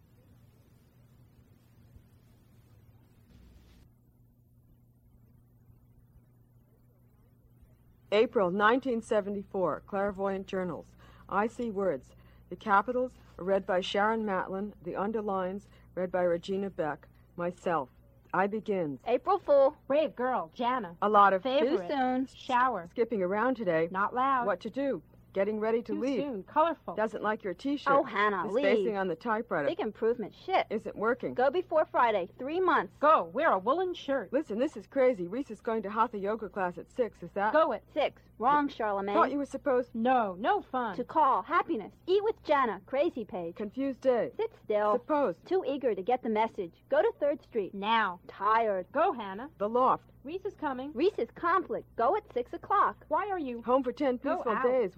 April 1974, Clairvoyant Journals. I see words. The capitals are read by Sharon Matlin. The underlines read by Regina Beck. Myself. I begins. April Fool. Brave girl, Jana. A lot of Favorite. Too soon. Shower. skipping around today. Not loud. What to do? Getting ready to Too leave. soon. Colorful. Doesn't like your T-shirt. Oh, Hannah, Is leave. facing on the typewriter. Big improvement. Shit. Isn't working. Go before Friday. 3 months. Go. Wear a woolen shirt. Listen, this is crazy. Reese is going to Hatha yoga class at 6. Is that? Go it. 6. Wrong, Charlemagne. Thought you were supposed. No. No fun. To call. Happiness. Eat with Jana. Crazy page. Confused day. Sit still. Supposed. Too eager to get the message. Go to 3rd Street. Now. Tired. Go, Hannah. The loft. Reese is coming. Reese's conflict. Go at 6 o'clock. Why are you? Home for 10 Go peaceful out. days with a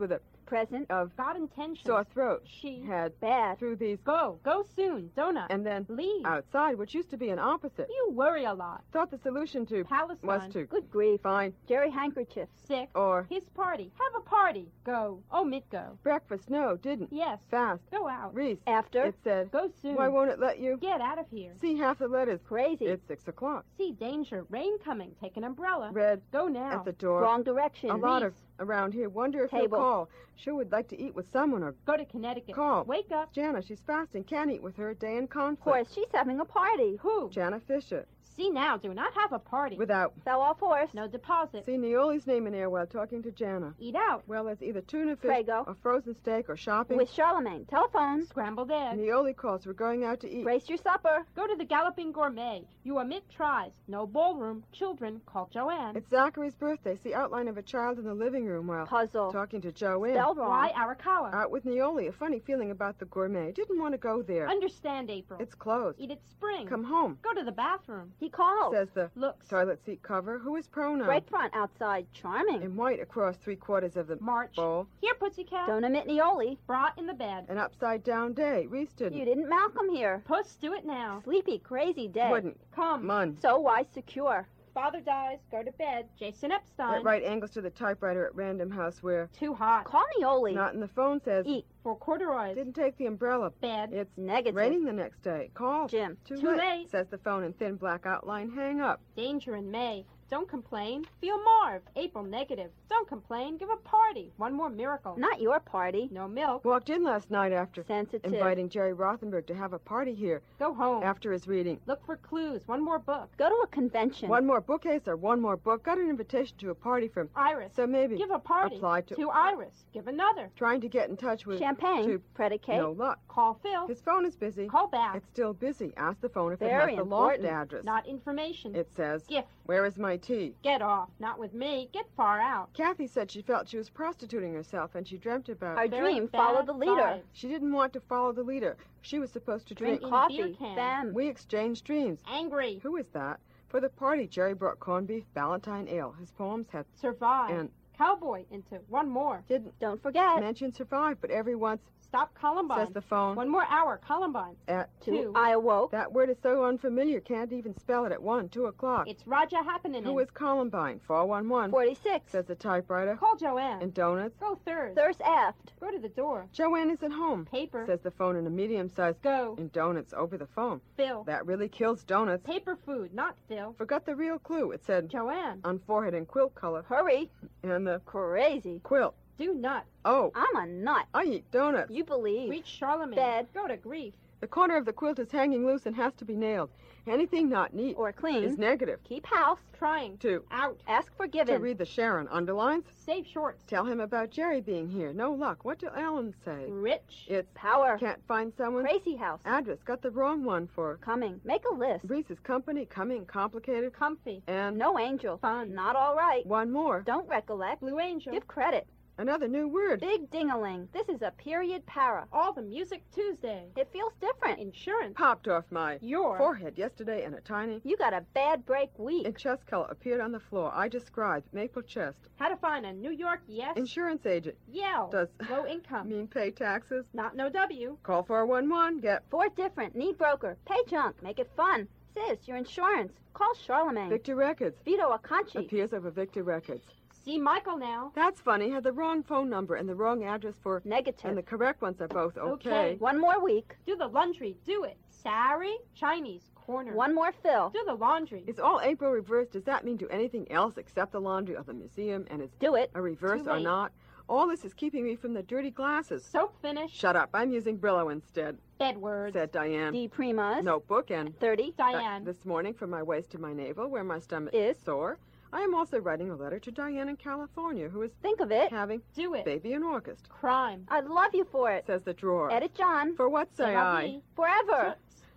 present. of Got intentions. sore throat. She. Had Bad. through these Go soon. Donut. and then Leave. outside, which used to be an opposite. You worry a lot. Thought the solution to Palestine. was to Good grief. find Jerry handkerchief. Sick. or His party. Have a party. Go. Omit go. breakfast. No, didn't. Yes. Fast. Go out. Reese. After. It said, Go soon. why won't it let you Get out of here. see half the letters? Crazy. It's 6 o'clock. See danger. Rain coming. Take an umbrella. Red Go now. at the door. Wrong direction. A lot Reese. of around here. Wonder if you'll Table. call. Sure would like to eat with someone or Go to Connecticut. Call. Wake up. Jana. She's fasting. Can't eat with her. Day in Of conflict. course, she's having a party. Who? Jana Fisher. See now. Do not have a party. Without. Fell off horse. No deposit. See Neoli's name in there while talking to Jana. Eat out. Well, there's either tuna fish, Prego. or frozen steak, or shopping. With Charlemagne. Telephone. Scrambled eggs. Neoli calls. We're going out to eat. Brace your supper. Go to the Galloping Gourmet. You omit tries. No ballroom. Children. Call Joanne. It's Zachary's birthday. See outline of a child in the living room while Puzzle. talking to Joanne. Spelled wrong. Why Arakawa? Out with Neoli. A funny feeling about the gourmet. Didn't want to go there. Understand, April. It's closed. Eat it spring. Come home. Go to the bathroom. He called. Says the Looks. toilet seat cover. Who is pronoun? Great front outside. Charming. In white across 3/4 of the March. bowl. Here, Pussycat. Don't omit Neoli. Brought in the bed. An upside down day. Reese didn't. You didn't Malcolm here. Puss, do it now. Sleepy, crazy day. Wouldn't. Come. Mun. So why secure? Father dies. Go to bed. Jason Epstein. At right angles to the typewriter at Random House where Too hot. Call Neoli. not in the phone says Eat. For corduroys. didn't take the umbrella. Bed. It's Negative. raining the next day. Call. Jim. Too Too late. says the phone in thin black outline. Hang up. Danger in May. Don't complain. Feel Marv. April negative. Don't complain. Give a party. One more miracle. Not your party. No milk. Walked in last night after Sensitive. inviting Jerry Rothenberg to have a party here Go home. after his reading. Look for clues. One more book. Go to a convention. One more bookcase or one more book. Got an invitation to a party from Iris. so maybe Give a party. apply to Iris. Give another. trying to get in touch with Champagne. to Predicate. no luck. Call Phil. His phone is busy. Call back. It's still busy. Ask the phone if Very it has the loft important. address. Not information. It says, Gift. where is my tea? Get off. Not with me. Get far out. Kathy said she felt she was prostituting herself and she dreamt about Our Very dream bad followed the leader. vibes. She didn't want to follow the leader. She was supposed to drink. in Coffee. beer can. Bam. We exchanged dreams. Angry. Who is that? For the party, Jerry brought corned beef, Ballantine ale. His poems had Survive. and Cowboy into one more. didn't Don't forget. mention survive, but every once Stop Columbine. says the phone One more hour. Columbine. at Two. I awoke. that word is so unfamiliar, can't even spell it at 2 o'clock. It's Raja happening. Who is Columbine? 411 46. says the typewriter. Call Joanne. And donuts. Go third. Thirst aft. Go to the door. Joanne isn't home, Paper. says the phone in a medium-sized Go. and donuts over the phone. Phil. That really kills donuts. Paper food. Not Phil. Forgot the real clue. It said Joanne. on forehead in quilt color Hurry. and the Crazy. quilt. Do not. Oh, I'm a nut. I eat donuts. You believe. Reach Charlemagne. Bed. Go to grief. The corner of the quilt is hanging loose and has to be nailed. Anything not neat Or is clean. negative. Keep house. Trying. To Out. Ask to forgiven. read the Sharon underlines. Save shorts. Tell him about Jerry being here. No luck. What did Ellen say? Rich. It's Power. can't find someone. Crazy house. Address got the wrong one for Coming. Make a list. Reese's company. Coming complicated. Comfy. And No angel. Fun. Not all right. one more. Don't recollect. Blue Angel. Give credit. Another new word. Big ding-a-ling. This is a period para. All the music Tuesday. It feels different. Insurance. Popped off my Your. forehead yesterday and a tiny You got a bad break week. and chest color appeared on the floor. I described maple chest. How to find a New York yes. Insurance agent. Yell. Does Low income. mean pay taxes? Not no W. Call 411. Get Four different. Need broker. Pay junk. Make it fun. Sis, your insurance. Call Charlemagne. Victor Records. Vito Acanchi. Appears over Victor Records. See Michael now. That's funny. Had the wrong phone number and the wrong address for, Negative. and the correct ones are both okay. Okay. One more week. Do the laundry. Do it. Sari. Chinese. Corner. One more fill. Do the laundry. Is all April reversed? Does that mean do anything else except the laundry of the museum and it's Do it. a reverse Too or late. not? All this is keeping me from the dirty glasses. Soap finish. Shut up. I'm using Brillo instead, Bed words. said Diane. D primas. Notebook and 30 Diane. this morning from my waist to my navel where my stomach Is? sore. I am also writing a letter to Diane in California who is Think of it. having Do it. baby in August, Crime. I'd love you for it. says the drawer. Edit John. For what say I? Forever.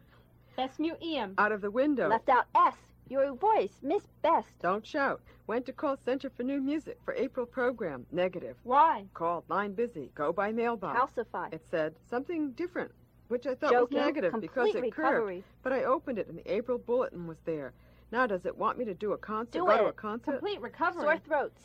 Best museum. Out of the window. Left out S. Your voice. Miss Best. Don't shout. Went to call Center for New Music for April program. Negative. Why? Called. Line busy. Go by mailbox. Calcify. It said something different, which I thought Joking. was negative because Complete it curved. recovery. But I opened it and the April bulletin was there. Now, does it want me to do a concert? Do Go to it. a concert? Complete recovery. Sore throat. Safe.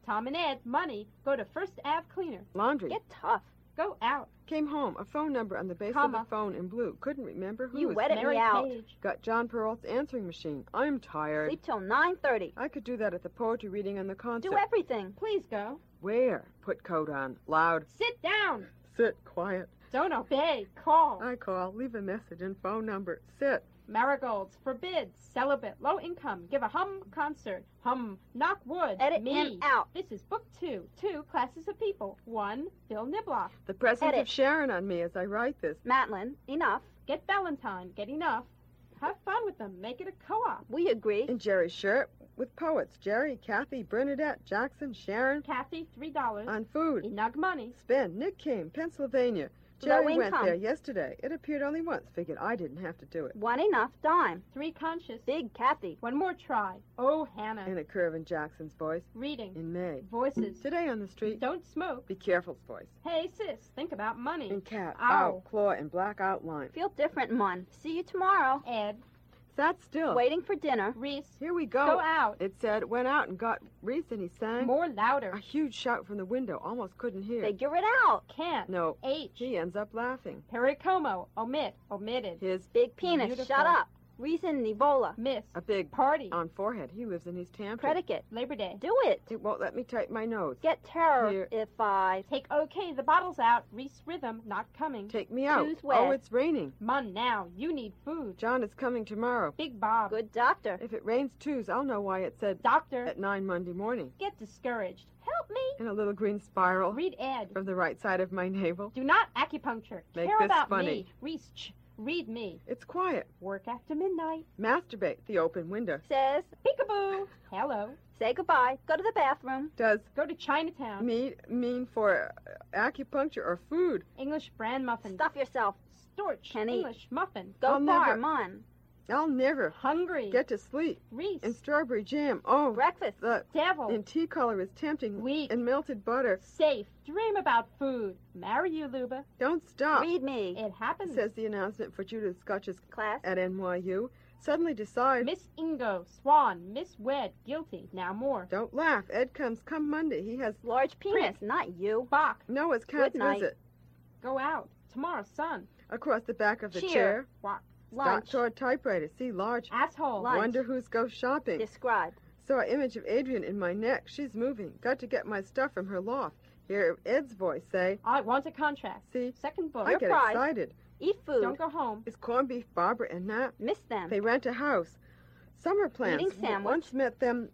Tom and Ed, money. Go to First Ave Cleaner. Laundry. Get tough. Go out. Came home. A phone number on the base of Comma. the phone in blue. Couldn't remember who You was. wetted Mary me out. Page. Got John Perrault's answering machine. I'm tired. Sleep till 9:30. I could do that at the poetry reading and the concert. Do everything. Please go. Where? Put coat on. Loud. Sit down. Sit. Quiet. Don't obey. Call. I call. Leave a message and phone number. Sit. Marigolds. Forbid. Celibate. Low income. Give a hum concert. Hum. Knock wood. Edit Me. him out. This is book 2. 2 classes of people. 1. Phil Niblock. The presence Edit. of Sharon on me as I write this. Matlin, enough. Get Valentine. Get enough. Have fun with them. Make it a co-op. We agree. In Jerry's shirt with poets. Jerry, Kathy, Bernadette, Jackson, Sharon. Kathy, $3. On food. Enug money. Spend. Nick came. Pennsylvania. Low Jerry went income. there yesterday. It appeared only once. Figured I didn't have to do it. 1 enough. Dime. 3 conscious. Big Kathy. 1 more try. Oh, Hannah. In a curve in Jackson's voice. Reading. In May. Voices. Today on the street. Don't smoke. Be careful's voice. Hey, sis, think about money. In cat. Ow. Out. Claw in black outline. Feel different, Mun. See you tomorrow. Ed. Sat still. Waiting for dinner. Reese. Here we go. Go out. It said, went out and got Reese and he sang. More louder. A huge shout from the window. Almost couldn't hear. Figure it out. Can't. No. H. He ends up laughing. Pericomo. Omit. Omitted. His Big penis. Beautiful. Shut up. Reason Nivola. Miss. a big Party. on forehead. He lives in East Hampton. Predicate. Labor Day. Do it. It won't let me type my notes. Get terror Here. if I... Take okay. The bottle's out. Reese Rhythm. Not coming. Take me out. Choose Oh, where. it's raining. Mun now. You need food. John is coming tomorrow. Big Bob. Good doctor. If it rains twos, I'll know why it said Doctor. at 9 Monday morning. Get discouraged. Help me. In a little green spiral Read Ed. from the right side of my navel. Do not acupuncture. Make Care this about funny. me. Reese. Read me. It's quiet. Work after midnight. Masturbate. The open window. Says, Peekaboo. Hello. say goodbye. Go to the bathroom. Does Go to Chinatown. mean for acupuncture or food? English bran muffin. Stuff yourself. Storch. Kenny. English muffin. Go I'll far, never- Mun. I'll never Hungry. get to sleep. Reese. And strawberry jam. Oh, Breakfast. the Devil. in tea color is tempting. Weak. And melted butter. Safe. Dream about food. Marry you, Luba. Don't stop, Read me. It happens. says the announcement for Judith Scotch's Class. at NYU. Suddenly decide. Miss Ingo. Swan. Miss Wed. Guilty. Now more. Don't laugh. Ed comes come Monday. He has Large penis, not you. Bach. Noah's cat's Good night. visit. Go out. Tomorrow, sun. Across the back of the Cheer. chair. Walk. Lunch. Doctor typewriter. See large. Asshole. Lunch. Wonder who's go shopping. Describe. Saw an image of Adrian in my neck. She's moving. Got to get my stuff from her loft. Hear Ed's voice say, I want a contract. see, Second book. I Your get prize. excited. Eat food. Don't go home. Is corned beef Barbara and Nat? Miss them. They rent a house. Summer plans. Eating sandwich. Once met them.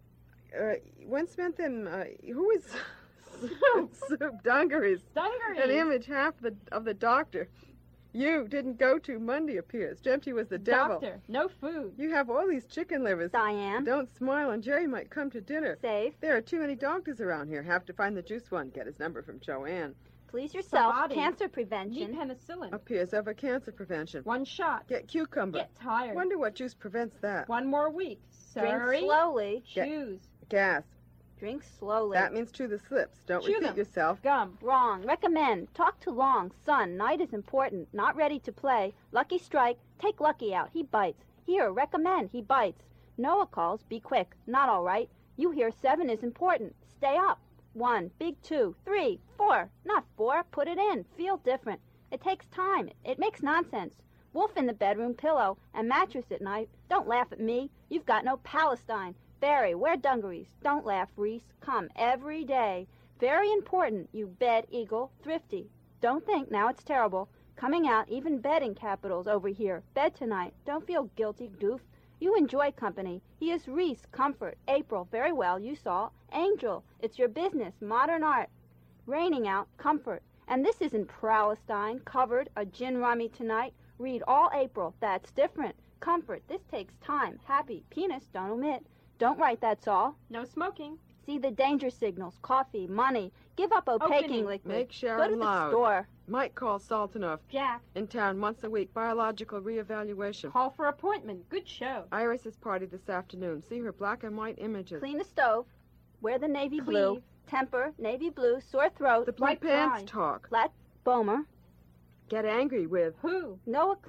Who is soup dungarees? Dungarees. An image half of the doctor. You didn't go to Monday appears. Dreamt he was the devil. Doctor. No food. You have all these chicken livers. Diane. Don't smile, and Jerry might come to dinner. Safe. There are too many doctors around here. Have to find the juice one. Get his number from Joanne. Please yourself. Savati. Cancer Need prevention. penicillin. Appears over cancer prevention. One shot. Get cucumber. Get tired. Wonder what juice prevents that. One more week. Drink Sorry. slowly. Choose. Gas. Drink slowly. That means chew the slips. Don't Chew repeat them. yourself. Gum. Wrong. Recommend. Talk too long. Son, night is important. Not ready to play. Lucky strike. Take Lucky out. He bites. Here, recommend. He bites. Noah calls. Be quick. Not all right. You hear 7 is important. Stay up. 1. Big 2. 3. 4. Not 4. Put it in. Feel different. It takes time. It makes nonsense. Wolf in the bedroom pillow and mattress at night. Don't laugh at me. You've got no Palestine. Barry, wear dungarees. Don't laugh, Reese. Come every day. Very important, you bed eagle. Thrifty. Don't think now it's terrible. Coming out, even bedding capitals over here. Bed tonight. Don't feel guilty, goof. You enjoy company. He is Reese, comfort. April, very well, you saw. Angel, it's your business, modern art. Raining out, comfort. And this isn't Palestine, covered, a gin rummy tonight. Read all April, that's different. Comfort, this takes time. Happy, penis, don't omit. Don't write, that's all. No smoking. See the danger signals, coffee, money. Give up opaquing Opening. liquid. Make Go Sharon to the loud. store. Might call Saltanoff. Jack. In town once a week. Biological reevaluation. Call for appointment. Good show. Iris's party this afternoon. See her black and white images. Clean the stove. Wear the navy blue. Cleave. Temper, navy blue, sore throat. The blue White pants tie. talk. Flat Bomer. Get angry with. Who? Noah clean.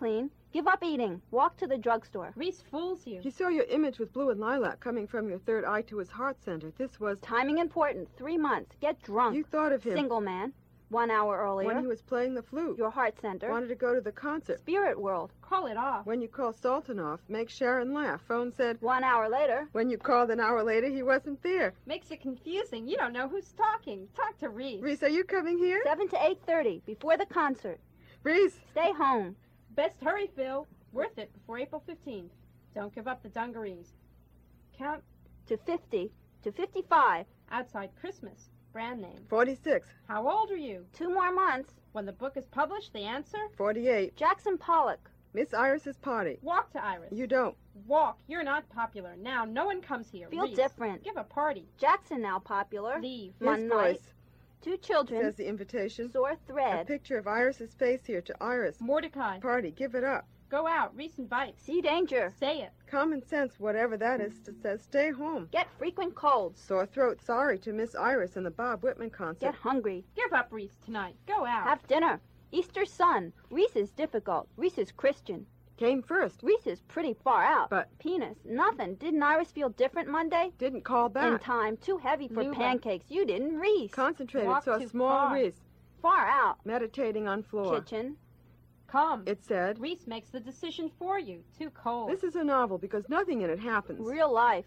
Give up eating. Walk to the drugstore. Reese fools you. He saw your image with blue and lilac coming from your third eye to his heart center. This was... Timing important. 3 months. Get drunk. You thought of him. Single man. 1 hour earlier. When he was playing the flute. Your heart center. Wanted to go to the concert. Spirit world. Call it off. When you called Sultan off, make Sharon laugh. Phone said... 1 hour later. When you called an hour later, he wasn't there. Makes it confusing. You don't know who's talking. Talk to Reese. Reese, are you coming here? 7 to 8:30. Before the concert. Reese! Stay home. Best hurry, Phil. Worth it before April 15th. Don't give up the dungarees. Count To 50. To 55. outside Christmas. Brand name. 46. How old are you? 2 more months. When the book is published, the answer? 48. Jackson Pollock. Miss Iris's party. Walk to Iris. You don't. Walk. You're not popular. Now, no one comes here. Feel Reese, different. Give a party. Jackson now popular. Leave. His One night. voice, 2 children. says the invitation. Sore A thread. picture of Iris's face here to Iris. Mordecai. Party, give it up. Go out. Reese invites. See danger. Say it. Common sense, whatever that is, says stay home. Get frequent colds. Sore throat, sorry to Miss Iris and the Bob Whitman concert. Get hungry. Give up Reese tonight. Go out. Have dinner. Easter sun. Reese is difficult. Reese is Christian. Came first. Reese is pretty far out. But- Penis. Nothing. Didn't Iris feel different Monday? Didn't call In back. time. Too heavy for Luba. pancakes. You didn't. Reese. Concentrated, Walk saw too small far. Reese Far out. meditating on floor. Kitchen. Come. It said, Reese makes the decision for you. Too cold. this is a novel because nothing in it happens. Real life.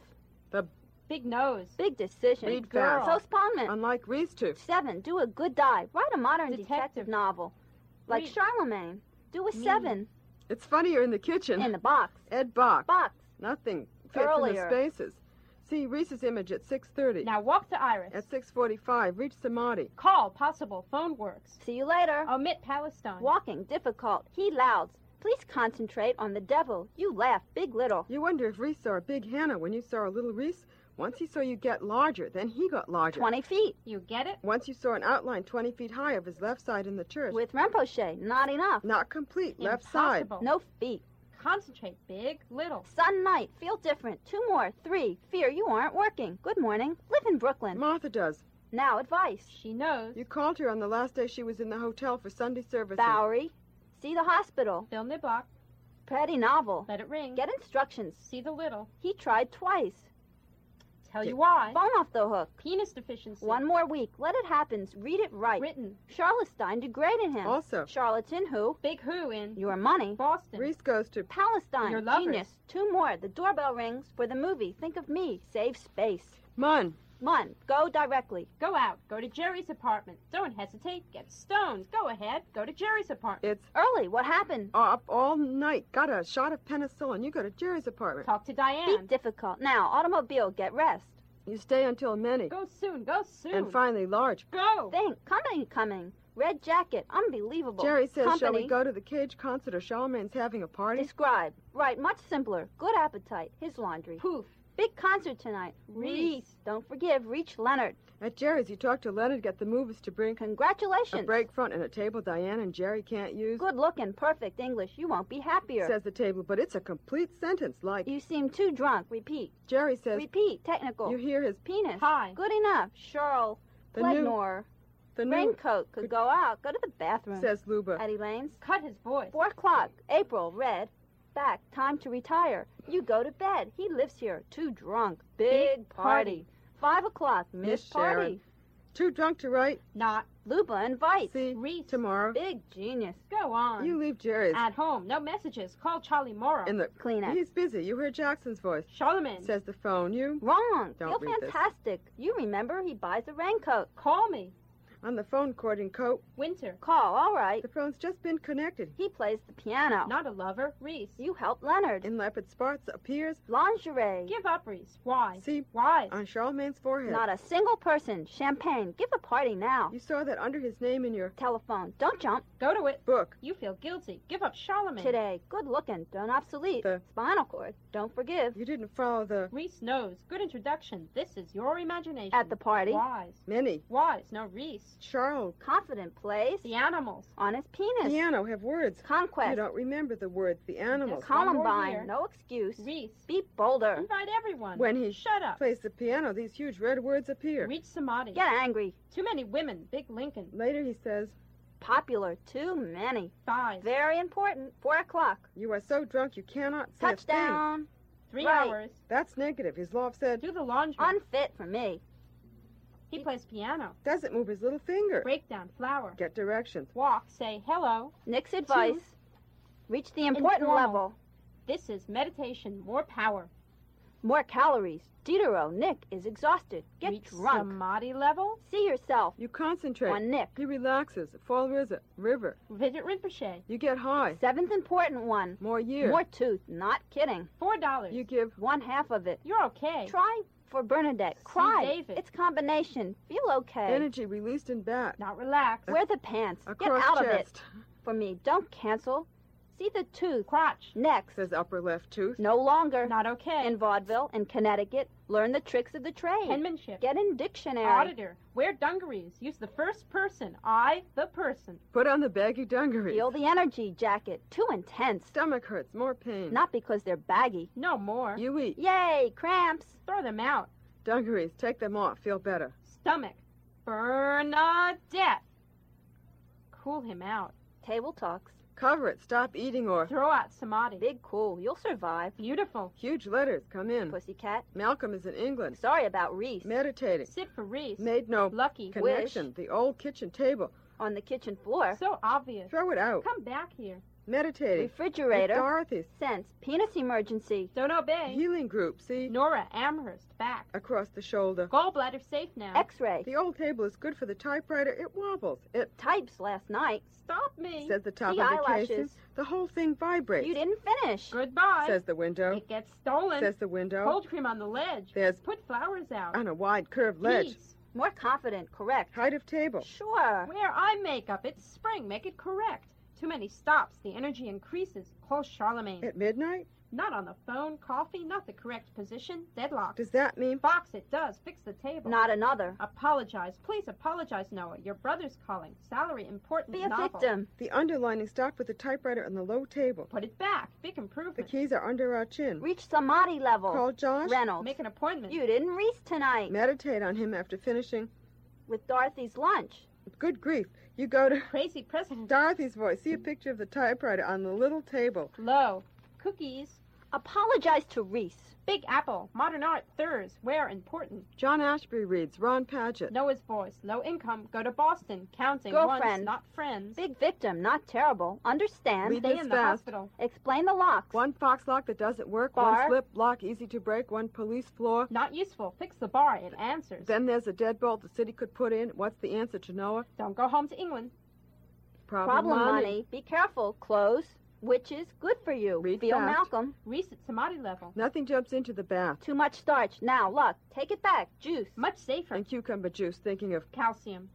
Big nose. Big decision. Read girl. fast. Postponement. Unlike Reese too. 7. Do a good dive. Write a modern Detective. detective novel. Like Read. Charlemagne. Do a Me. 7. It's funnier in the kitchen. In the box. Ed Bach. Box. Nothing fits Earlier. in the spaces. See Reese's image at 6:30. Now walk to Iris. At 6:45, reach Samadhi. Call. Possible. Phone works. See you later. Omit Palestine. Walking. Difficult. He louds. Please concentrate on the devil. You laugh. Big little. You wonder if Reese saw a big Hannah when you saw a little Reese. Once he saw you get larger, then he got larger. 20 feet. You get it? Once you saw an outline 20 feet high of his left side in the church. With Rinpoche. Not enough. Not complete, left side. Impossible. No feet. Concentrate. Big. Little. Sun night. Feel different. 2 more. 3. Fear you aren't working. Good morning. Live in Brooklyn. Martha does. Now advice. She knows. You called her on the last day she was in the hotel for Sunday services. Bowery. See the hospital. Phil Niblock. Pretty novel. Let it ring. Get instructions. See the little. He tried twice. Tell you why. Phone off the hook. Penis deficiency. 1 more week. Let it happen. Read it right. Written. Charlottestein degraded him. Also, Charlatan who? Big who in Your money. Boston. Reese goes to Palestine. Your lovers. Genius. 2 more. The doorbell rings for the movie. Think of me. Save space. Mun. Mun. Go directly. Go out. Go to Jerry's apartment. Don't hesitate. Get stoned. Go ahead. Go to Jerry's apartment. It's Early. What happened? up all night. Got a shot of penicillin. You go to Jerry's apartment. Talk to Be Diane. difficult. Now, automobile. Get rest. You stay until many. Go soon. Go soon. And finally, large. Go. Think. Company coming. Red jacket. Unbelievable. Jerry says, Company. shall we go to the Cage concert or Charlemagne's having a party? Describe. Right. Much simpler. Good appetite. His laundry. Poof. Big concert tonight. Reese. Don't forgive. Reach Leonard. At Jerry's, you talk to Leonard, get the movers to bring a Congratulations. break front and a table Diane and Jerry can't use. Good looking. Perfect English. You won't be happier. Says the table, but it's a complete sentence like You seem too drunk. Repeat. Jerry says, Repeat. Technical. you hear his, Penis. Hi. Good enough. Charles. the new, Plegnor. the new, Raincoat. Could go out. Go to the bathroom. says Luba. Eddie Lanes. Cut his voice. 4 o'clock. April. Red. Back. Time to retire. You go to bed. He lives here. Too drunk. Big party. 5 o'clock. Miss Miss Sharon. party. Too drunk to write. Not. Luba invites. See, Reese. tomorrow. Big genius. Go on. You leave Jerry's. At home. No messages. Call Charlie Morrow. In the, Kleenex. he's busy. You heard Jackson's voice. Charlemagne. Says the phone. You, Wrong. Don't Feel read this. fantastic. You remember he buys a raincoat. Call me. on the phone cording coat. Winter. Call. All right. The phone's just been connected. He plays the piano. Not a lover. Reese. You help Leonard. In leopard spots appears. Lingerie. Give up, Reese. Why? See, Why? on Charlemagne's forehead. Not a single person. Champagne. Give a party now. You saw that under his name in your Telephone. Don't jump. Go to it. book. You feel guilty. Give up Charlemagne. Today. Good looking. Don't obsolete. The- Spinal cord. Don't forgive. You didn't follow the Reese knows. Good introduction. This is your imagination. At the party. Wise. many. Wise. No Reese. Charles. Confident plays. The animals. On his penis. Piano have words. You Conquest. don't remember the words. The animals. Yes. One more Columbine. year. No excuse. Reese. Be bolder. Invite everyone. When he Shut up. plays the piano, these huge red words appear. Reach Samadhi. Get angry. Too many women. Big Lincoln. Later he says, Popular. Too many. 5. Very important. 4 o'clock. You are so drunk you cannot say a thing. Touchdown. 3 Right. hours. That's negative. His loft said, Do the laundry. Unfit for me. He plays piano. doesn't move his little finger. Breakdown. Flower. Get directions. Walk. Say hello. Nick's advice. Reach the important Informal. level. This is meditation. More power. More calories. Diderot, Nick is exhausted. Get Reach drunk. samadhi level. See yourself You concentrate. on Nick. He relaxes. Fall river. Visit Rinpoche. You get high. 7th important one. More years. More tooth. Not kidding. $4. You give 1/2 of it. You're okay. Try for Bernadette. Cry. David. It's combination. Feel okay. energy released in bat. Not relaxed. Wear the pants. Get Across out of it. chest. For me. Don't cancel. See the tooth. Crotch. Next. Says upper left tooth. No longer. Not okay. In vaudeville and Connecticut. Learn the tricks of the trade. Penmanship. Get in dictionary. Auditor. Wear dungarees. Use the first person. I, the person. Put on the baggy dungarees. Feel the energy jacket. Too intense. Stomach hurts. More pain. Not because they're baggy. No more. You eat. Yay, cramps. Throw them out. Dungarees. Take them off. Feel better. Stomach. Bernadette. Cool him out. Table talks. Cover it. Stop eating or... Throw out samadhi. Big cool. You'll survive. Beautiful. Huge letters. Come in. Pussycat. Malcolm is in England. Sorry about Reese. Meditating. Sit for Reese. Made no Lucky. connection. The old kitchen table. On the kitchen floor. So obvious. Throw it out. Come back here. Meditating. With Refrigerator. Dorothy's. Sense. Penis emergency. Don't obey. Healing group. See? Nora Amherst. Back. Across the shoulder. Gallbladder safe now. X-ray. The old table is good for the typewriter. It wobbles. It Types last night. Stop me. says the top See of the eyelashes. casing. The whole thing vibrates. You didn't finish. Goodbye. Says the window. It gets stolen. Says the window. Cold cream on the ledge. There's Put flowers out. on a wide curved ledge. Peace. More confident. Correct. Height of table. Sure. Wear eye makeup. It's spring. Make it correct. Too many stops. The energy increases. Call Charlemagne. At midnight? Not on the phone. Coffee. Not the correct position. Deadlock. Does that mean Box. It does. Fix the table. Not another. Apologize. Please apologize, Noah. Your brother's calling. Salary important. Be a novel. victim. the underlining stopped with the typewriter on the low table? Put it back. Big The improvement. keys are under our chin. Reach samadhi level. Call Josh. Reynolds. Make an appointment. You didn't Reese tonight. Meditate on him after finishing. With Dorothy's lunch. Good grief. You go to Crazy president. Dorothy's voice. See a picture of the typewriter on the little table. Low. Cookies. Apologize to Reese. Big apple. Modern art. Thurs. Where important. John Ashby reads. Ron Paget. Noah's voice. Low income. Go to Boston. Counting. Girlfriend. Ones, not friends. Big victim. Not terrible. Understand. Read Stay this in the fast. hospital. Explain the locks. One fox lock that doesn't work. Bar. One slip lock easy to break. One police floor. Not useful. Fix the bar. It answers. Then there's a deadbolt the city could put in. What's the answer to Noah? Don't go home to England. Problem money. Be careful. Clothes. Which is good for you. Read Feel fast. Malcolm. Reese at samadhi level. Nothing jumps into the bath. Too much starch. Now, look. Take it back. Juice. Much safer. And cucumber juice, thinking of... Calcium.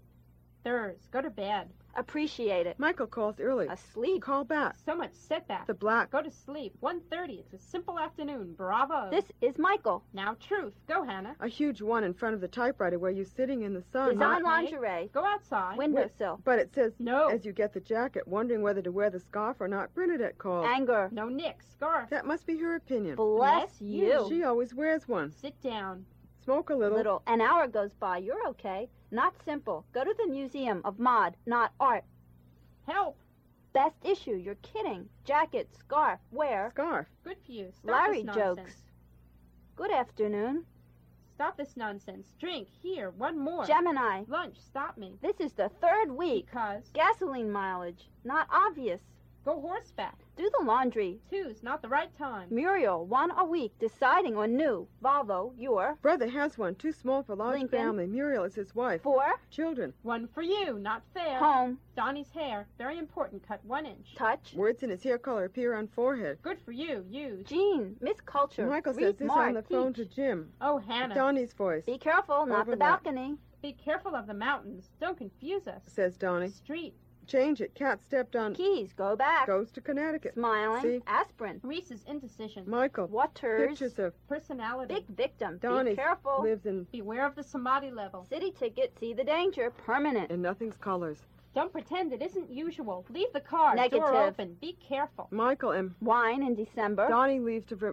Thurs. Go to bed. Appreciate it. Michael calls early. Asleep. Call back. So much setback. The black. Go to sleep. 1:30. It's a simple afternoon. Bravo. This is Michael. Now truth. Go, Hannah. A huge one in front of the typewriter where you're sitting in the sun. Design Not me. lingerie. Go outside. Windowsill. But it says, No. as you get the jacket, wondering whether to wear the scarf or not, Bernadette calls. Anger. No Nick. Scarf. That must be her opinion. Bless Bless you. She always wears one. Sit down. Smoke a little. Little. An hour goes by. You're okay. Not simple. Go to the Museum of Mod, not art. Help. Best issue. You're kidding. Jacket, scarf. Where? Scarf. Good for you. Stop Larry this jokes. nonsense. Good afternoon. Stop this nonsense. Drink. Here. One more. Gemini. Lunch. Stop me. This is the 3rd week. Because. Gasoline mileage. Not obvious. Go horseback. Do the laundry. 2's not the right time. Muriel, 1 a week. Deciding on new. Volvo, your. Brother has one, too small for large Lincoln. family. Muriel is his wife. 4. Children. 1 for you. Not fair. Home. Donnie's hair. Very important. Cut 1 inch. Touch. Words in his hair color appear on forehead. Good for you. Use. Jean. Miss Culture. Michael Read says this smart. on the phone to Teach. Jim. Oh, Hannah. Donnie's voice. Be careful, not the Overlap. balcony. Be careful of the mountains. Don't confuse us. Says Donnie. Street. Change it. Cat stepped on. Keys, go back. Goes to Connecticut. Smiling. See? Aspirin. Reese's indecision. Michael. Waters. Pictures of Personality. Big victim. Donnie Be careful. lives in Beware of the samadhi level. City ticket. See the danger. Permanent. and nothing's colors. Don't pretend it isn't usual. Leave the car. Negative. Door open. Be careful. Michael and Wine in December. Donnie leaves to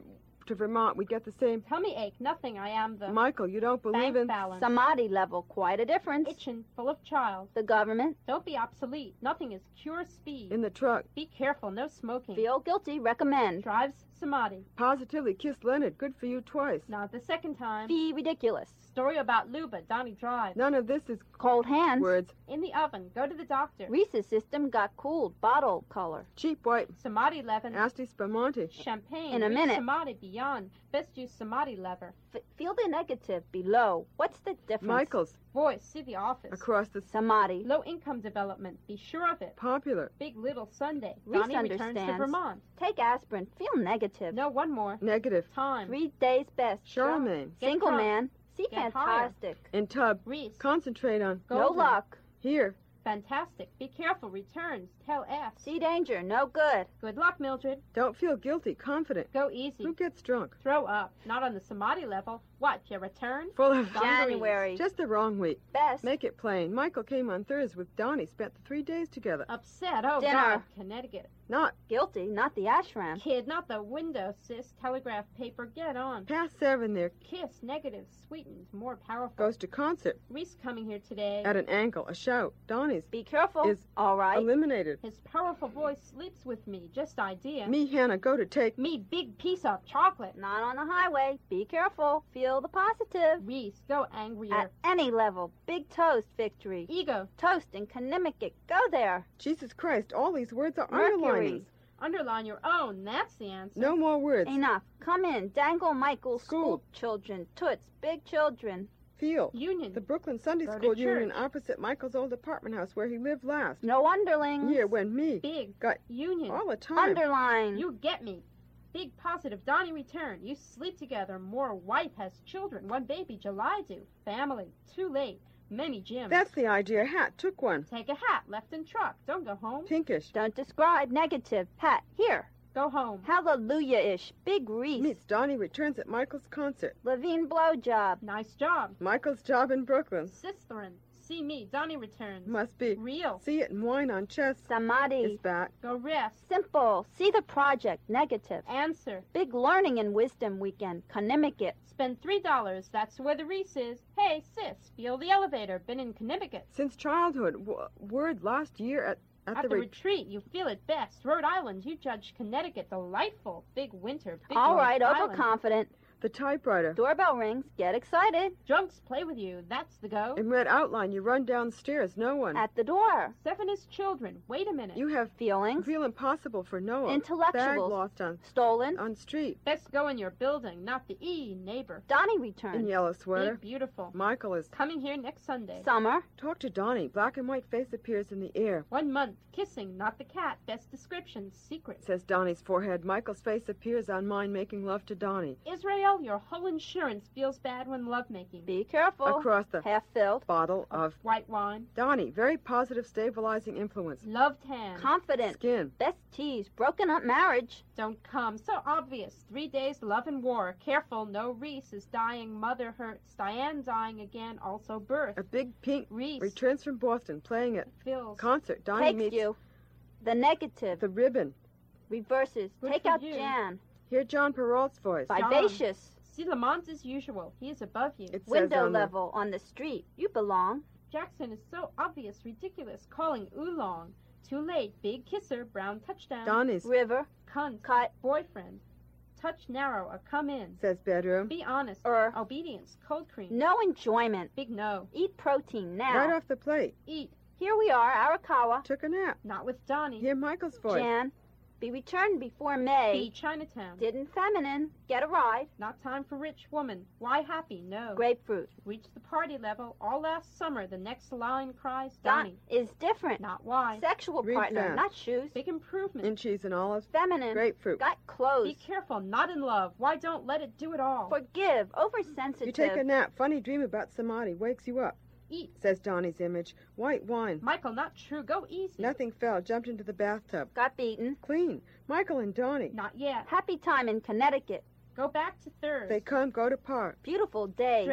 to Vermont, we get the same. Tummy ache, nothing. I am the Michael, you don't believe bank in... balance. Samadhi level, quite a difference. Itchin', full of child. The government. Don't be obsolete. Nothing is pure speed. In the truck. Be careful, no smoking. Feel guilty, recommend. Drives samadhi. Positively kiss Leonard. Good for you twice. Not the second time. Be ridiculous. Story about Luba, Donnie drives. None of this is Cold hands. words. In the oven. Go to the doctor. Reese's system got cooled. Bottle color. Cheap white. Samadhi leaven. Asti Spumante. Champagne. In a Reach minute. Samadhi beyond. Best use samadhi lever. Feel the negative below. What's the difference? Michael's. Voice. See the office. Across the... Samadhi. Low income development. Be sure of it. Popular. Big little Sunday. Reese Donnie returns to understands. Vermont. Take aspirin. Feel negative. No, one more. Negative. Time. 3 days best. Charlemagne. Get Single drunk. man. See Get fantastic. In tub. Reese. Concentrate on... No Golden. luck. Here. Fantastic. Be careful. Returns. Tell F. See danger. No good. Good luck, Mildred. Don't feel guilty. Confident. Go easy. Who gets drunk? Throw up. Not on the samadhi level. What, your return? Full of... January. Just the wrong week. Best. Make it plain. Michael came on Thursday with Donnie. Spent the 3 days together. Upset. Oh, Dinner. God. Connecticut. Not Guilty. Not the ashram. Kid, not the window, sis. Telegraph paper. Get on. past 7 there. Kiss. Negative. Sweetened. More powerful. Goes to concert. Reese coming here today. At an angle. A shout. Donnie's Be careful. Is all right. eliminated. His powerful voice sleeps with me. Just idea. Me, Hannah, go to take... Me, big piece of chocolate. Not on the highway. Be careful. Feel the positive. Reese, go angrier. At any level. Big toast victory. Ego. Toast in Connecticut. Go there. Jesus Christ, all these words are Mercury. underlinings. Underline your own. That's the answer. No more words. Enough. Come in. Dangle Michael. School. School children. Toots. Big children. Feel. Union. The Brooklyn Sunday Go to School Union church. opposite Michael's old apartment house where he lived last. No underlings. Year when me Big. got Union. all the time. Underline. You get me. Big positive. Donnie return. You sleep together. More wife has children. One baby. July due. Family. Too late. Many gyms. That's the idea. Hat. Took one. Take a hat. Left in truck. Don't go home. Pinkish. Don't describe. Negative. Hat. Here. Go home. Hallelujah-ish. Big Reese. Meets Donnie returns at Michael's concert. Levine blowjob. Nice job. Michael's job in Brooklyn. Sisterin. See me. Donnie returns. Must be. Real. See it and wine on chest. Samadhi. Is back. Go rest. Simple. See the project. Negative. Answer. Big learning and wisdom weekend. Connecticut. Spend $3. That's where the Reese is. Hey, sis. Feel the elevator. Been in Connecticut. Since childhood. Word last year at At the the retreat, you feel it best. Rhode Island, you judge Connecticut delightful. Big winter, big All Rhode right, Island. overconfident. the typewriter. Doorbell rings. Get excited. Drunks play with you. That's the go. In red outline, you run downstairs. No one. At the door. 7 is children. Wait a minute. You have Feelings. feel impossible for Noah. Bag Intellectuals. lost Stolen. on street. Best go in your building, not the E, neighbor. Donnie In returns. yellow sweater. Big, beautiful. Michael is. Coming here next Sunday. Summer. Talk to Donnie. Black and white face appears in the air. 1 month. Kissing, not the cat. Best description, secret. Says Donnie's forehead. Michael's face appears on mine, making love to Donnie. Israel, your whole insurance feels bad when lovemaking. Be careful. Across the Half filled. bottle of White wine. Donnie. Very positive, stabilizing influence. Love tan. Confident. Skin. Best tease. Broken up marriage. Don't come. So obvious. 3 days, love and war. Careful, no Reese is dying. Mother hurts. Diane dying again. Also birth. A big pink Reese returns from Boston, playing at feels. concert. Donnie Takes meets you. The negative. the ribbon. Reverses. Good Take for out you. Jan. Hear John Perrault's voice. John. Vivacious. See Lamont as usual. He is above you. It says Window on the- level on the street. You belong. Jackson is so obvious, ridiculous. Calling oolong. Too late. Big kisser. Brown touchdown. Donnie's River. Cunt. Cut. Boyfriend. Touch narrow or come in. says bedroom. Be honest. Obedience. Cold cream. No enjoyment. Big no. Eat protein now. Right off the plate. Eat. Here we are, Arakawa. Took a nap. Not with Donnie. Hear Michael's voice. Jan. Be returned before Be May. Chinatown. Didn't feminine. Get a ride. Not time for rich woman. Why happy? No. Grapefruit. Reach the party level. All last summer. The next line cries Don Donnie. is different. Not why. Sexual Read partner, fast. not shoes. Big improvement. In cheese and olives. Feminine. Grapefruit. Got clothes. Be careful. Not in love. Why don't let it do it all? Forgive. Oversensitive. You take a nap. Funny dream about Samadhi. Wakes you up. Eat. Says Donnie's image. White wine. Michael, not true. Go easy. Nothing fell. Jumped into the bathtub. Got beaten. Clean. Michael and Donnie. Not yet. Happy time in Connecticut. Go back to third. They come. Go to park. Beautiful day. Dress.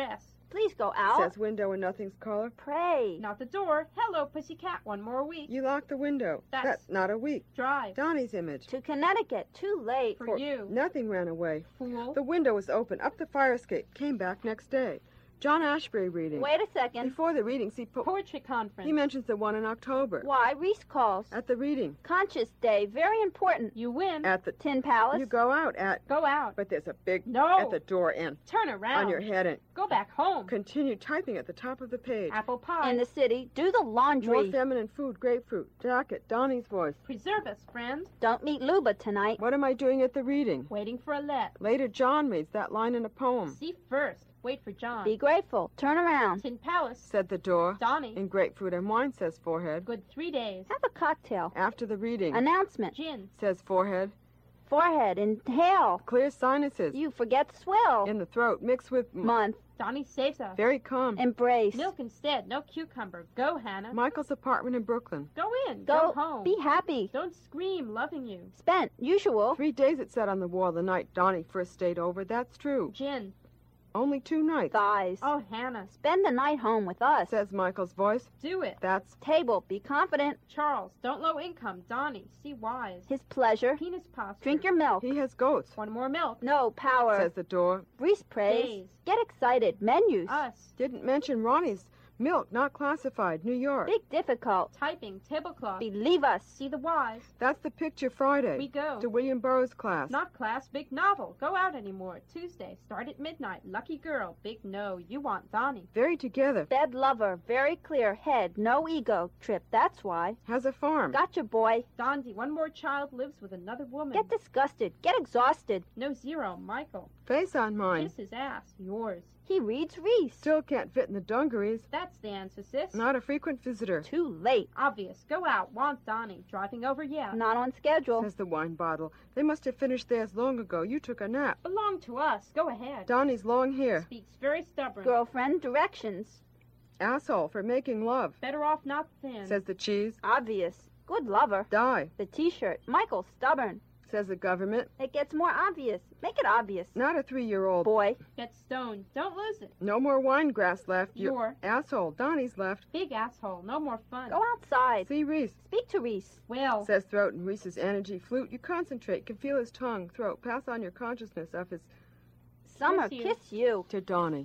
Please go out. Says window in nothing's color. Pray. Not the door. Hello, pussycat. One more week. You locked the window. That's not a week. Drive. Donnie's image. To Connecticut. Too late. For you. Nothing ran away. Fool. The window was open, up the fire escape, came back next day. John Ashbery reading. Wait a second. Before the readings, Poetry conference. he mentions the one in October. Why? Reese calls. At the reading. Conscious Day. Very important. You win. At the Tin Palace. You go out at. Go out. But there's a big No. at the door and Turn around. on your head and Go back home. continue typing at the top of the page. Apple pie. In the city. Do the laundry. More feminine food, grapefruit, jacket, Donnie's voice. Preserve us, friend. Don't meet Luba tonight. What am I doing at the reading? Waiting for a let. Later, John reads that line in a poem. See first. Wait for John. Be grateful. Turn around. Tin Palace. Said the door. Donnie. In grapefruit and wine, says forehead. Good 3 days. Have a cocktail. After the reading, Announcement. Gin. says forehead. Forehead. Inhale. Clear sinuses. You forget swill. In the throat, mixed with Month. Donnie saves us. very calm. Embrace. Milk instead. No cucumber. Go, Hannah. Michael's apartment in Brooklyn. Go in. Go. home. Be happy. Don't scream. Loving you. Spent. Usual. 3 days it said on the wall the night Donnie first stayed over. That's true. Gin. Only 2 nights, Thighs. Oh, Hannah. Spend the night home with us. says Michael's voice. Do it. That's Table. Be confident. Charles. Don't low income. Donnie. See wise. His pleasure. Penis posture. Drink your milk. he has goats, One more milk. No power. says the door. Reese praise. Days. Get excited. Menus. Us. Didn't mention Ronnie's milk, not classified, New York. Big difficult. Typing. Tablecloth. Believe us. See the wise. That's the picture Friday. We go. To William Burroughs' class. Not class. Big novel. Go out anymore. Tuesday. Start at midnight. Lucky girl. Big no. You want Donnie. Very together. Bed lover. Very clear. Head. No ego. Trip. That's why. Has a farm. Gotcha, boy. Dondi. One more child lives with another woman. Get disgusted. Get exhausted. No zero. Michael. Face on mine. Kiss his ass. Yours. He reads Reese. Still can't fit in the dungarees. That's the answer, sis. Not a frequent visitor, Too late. Obvious. Go out. Want Donnie. Driving over, yeah. Not on schedule. says the wine bottle. They must have finished theirs long ago. You took a nap. Belong to us. Go ahead. Donnie's long hair. Speaks very stubborn. Girlfriend. Directions. Asshole for making love, Better off not thin. says the cheese. Obvious. Good lover. Die, The t-shirt. Michael. Stubborn. says the government. It gets more obvious. Make it obvious. Not a 3-year-old. Boy. Get stoned. Don't lose it. No more wine grass left. Your. Asshole. Donnie's left. Big asshole. No more fun. Go outside. See Reese, Speak to Reese. Well. says throat and Reese's energy flute. You concentrate, can feel his tongue, throat. Pass on your consciousness of his Summer. Kiss you. Kiss you. to Donnie.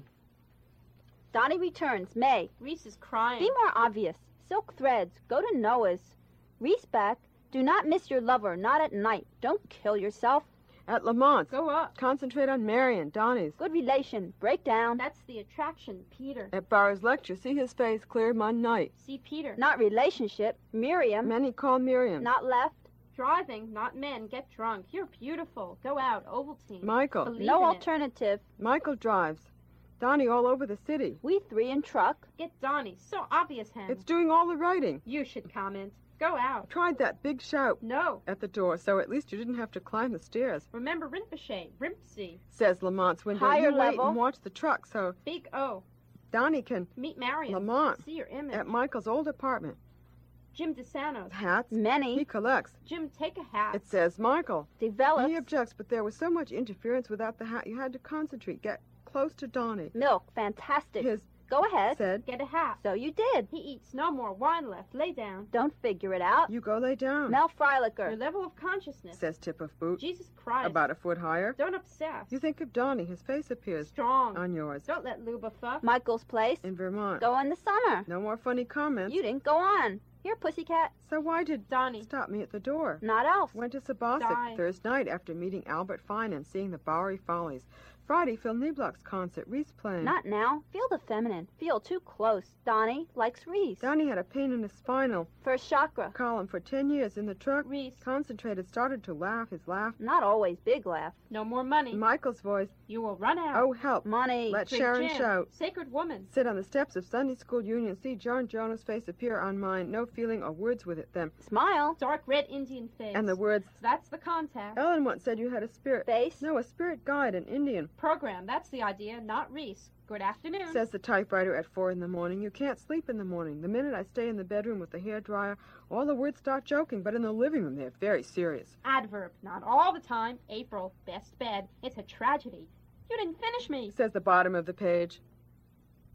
Donnie returns. May. Reese is crying. Be more obvious. Silk threads. Go to Noah's. Reese back. Do not miss your lover. Not at night. Don't kill yourself. At Lamont's. Go up. Concentrate on Marion, Donnie's. Good relation. Break down. That's the attraction. Peter. At Barr's lecture, see his face clear Mon night. See Peter. Not relationship. Miriam. Many call Miriam. Not left. Driving. Not men. Get drunk. You're beautiful. Go out. Ovaltine. Michael. Believe No in it. alternative. Michael drives. Donnie all over the city. We 3 in truck. Get Donnie. So obvious, Hen. It's doing all the writing. You should comment. Go out. Tried that big shout No. at the door, so at least you didn't have to climb the stairs, Remember Rinpoche. Rimpsey. says Lamont's window. Higher You wait level. and watch the truck so Big O. Donnie can Meet Marion. Lamont. See your image. at Michael's old apartment. Jim DeSantos. Hats. He Many. collects. Jim, take a hat. It says Michael. Develops. He objects, but there was so much interference without the hat. You had to concentrate, get close to Donnie. Milk. Fantastic. His Go ahead. said, Get a hat. So you did. He eats. No more wine left. Lay down. Don't figure it out. you go lay down, Mel Your Freilicher. level of consciousness. says Tip of Boot. Jesus Christ. About a foot higher. Don't obsess. You think of Donnie, his face appears Strong. on yours. Don't let Luba fuck. Michael's place. In Vermont. Go in the summer. No more funny comments. You didn't go on. Here, pussycat. So why did Donnie. stop me at the door? Not else. Went to Sabosik Die. Thursday night after meeting Albert Fine and seeing the Bowery Follies. Friday, Phil Nieblock's concert, Reese playing. Not now. Feel the feminine. Feel too close. Donnie likes Reese. Donnie had a pain in his spinal First chakra. column for 10 years in the truck. Reese. Concentrated, started to laugh, his laugh. Not always big laugh. No more money. Michael's voice, You will run out. oh help, Money. let Drink Sharon gin. shout. Sacred woman. Sit on the steps of Sunday School Union, see John Jonah's face appear on mine, no feeling or words with it then. Smile. Dark red Indian face. And the words, That's the contact. Ellen once said you had a spirit. Face. No, a spirit guide, an Indian, Program. That's the idea, not Reese. Good afternoon. says the typewriter at 4 in the morning. You can't sleep in the morning. The minute I stay in the bedroom with the hairdryer, all the words start joking, but in the living room they're very serious. Adverb. Not all the time. April. Best bed. It's a tragedy. You didn't finish me. Says the bottom of the page.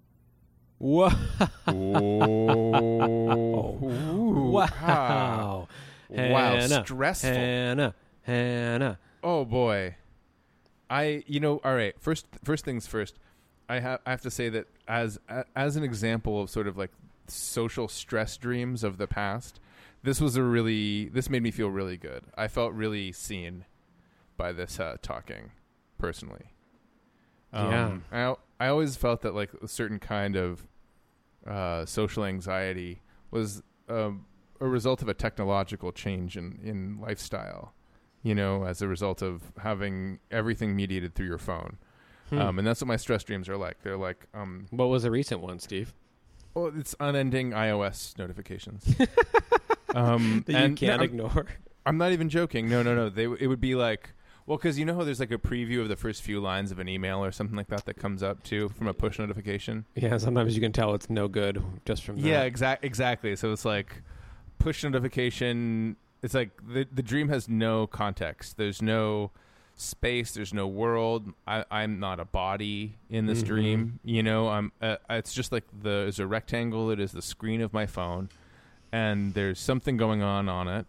Whoa. Wow. Hannah, Stressful. Hannah. Oh boy. All right. First things first. I have to say that as an example of sort of like social stress dreams of the past, this made me feel really good. I felt really seen by this talking personally. Yeah. I always felt that like a certain kind of social anxiety was a result of a technological change in lifestyle, as a result of having everything mediated through your phone. And that's what my stress dreams are like. They're like... what was a recent one, Steve? Well, it's unending iOS notifications. That you can't ignore. I'm not even joking. No. It would be like... Well, because you know how there's like a preview of the first few lines of an email or something like that comes up too from a push notification? Yeah, sometimes you can tell it's no good just from that. Yeah, exactly. So it's like push notification. It's like the dream has no context. There's no space. There's no world. I'm not a body in this dream. It's just like there's a rectangle. It is the screen of my phone, and there's something going on it.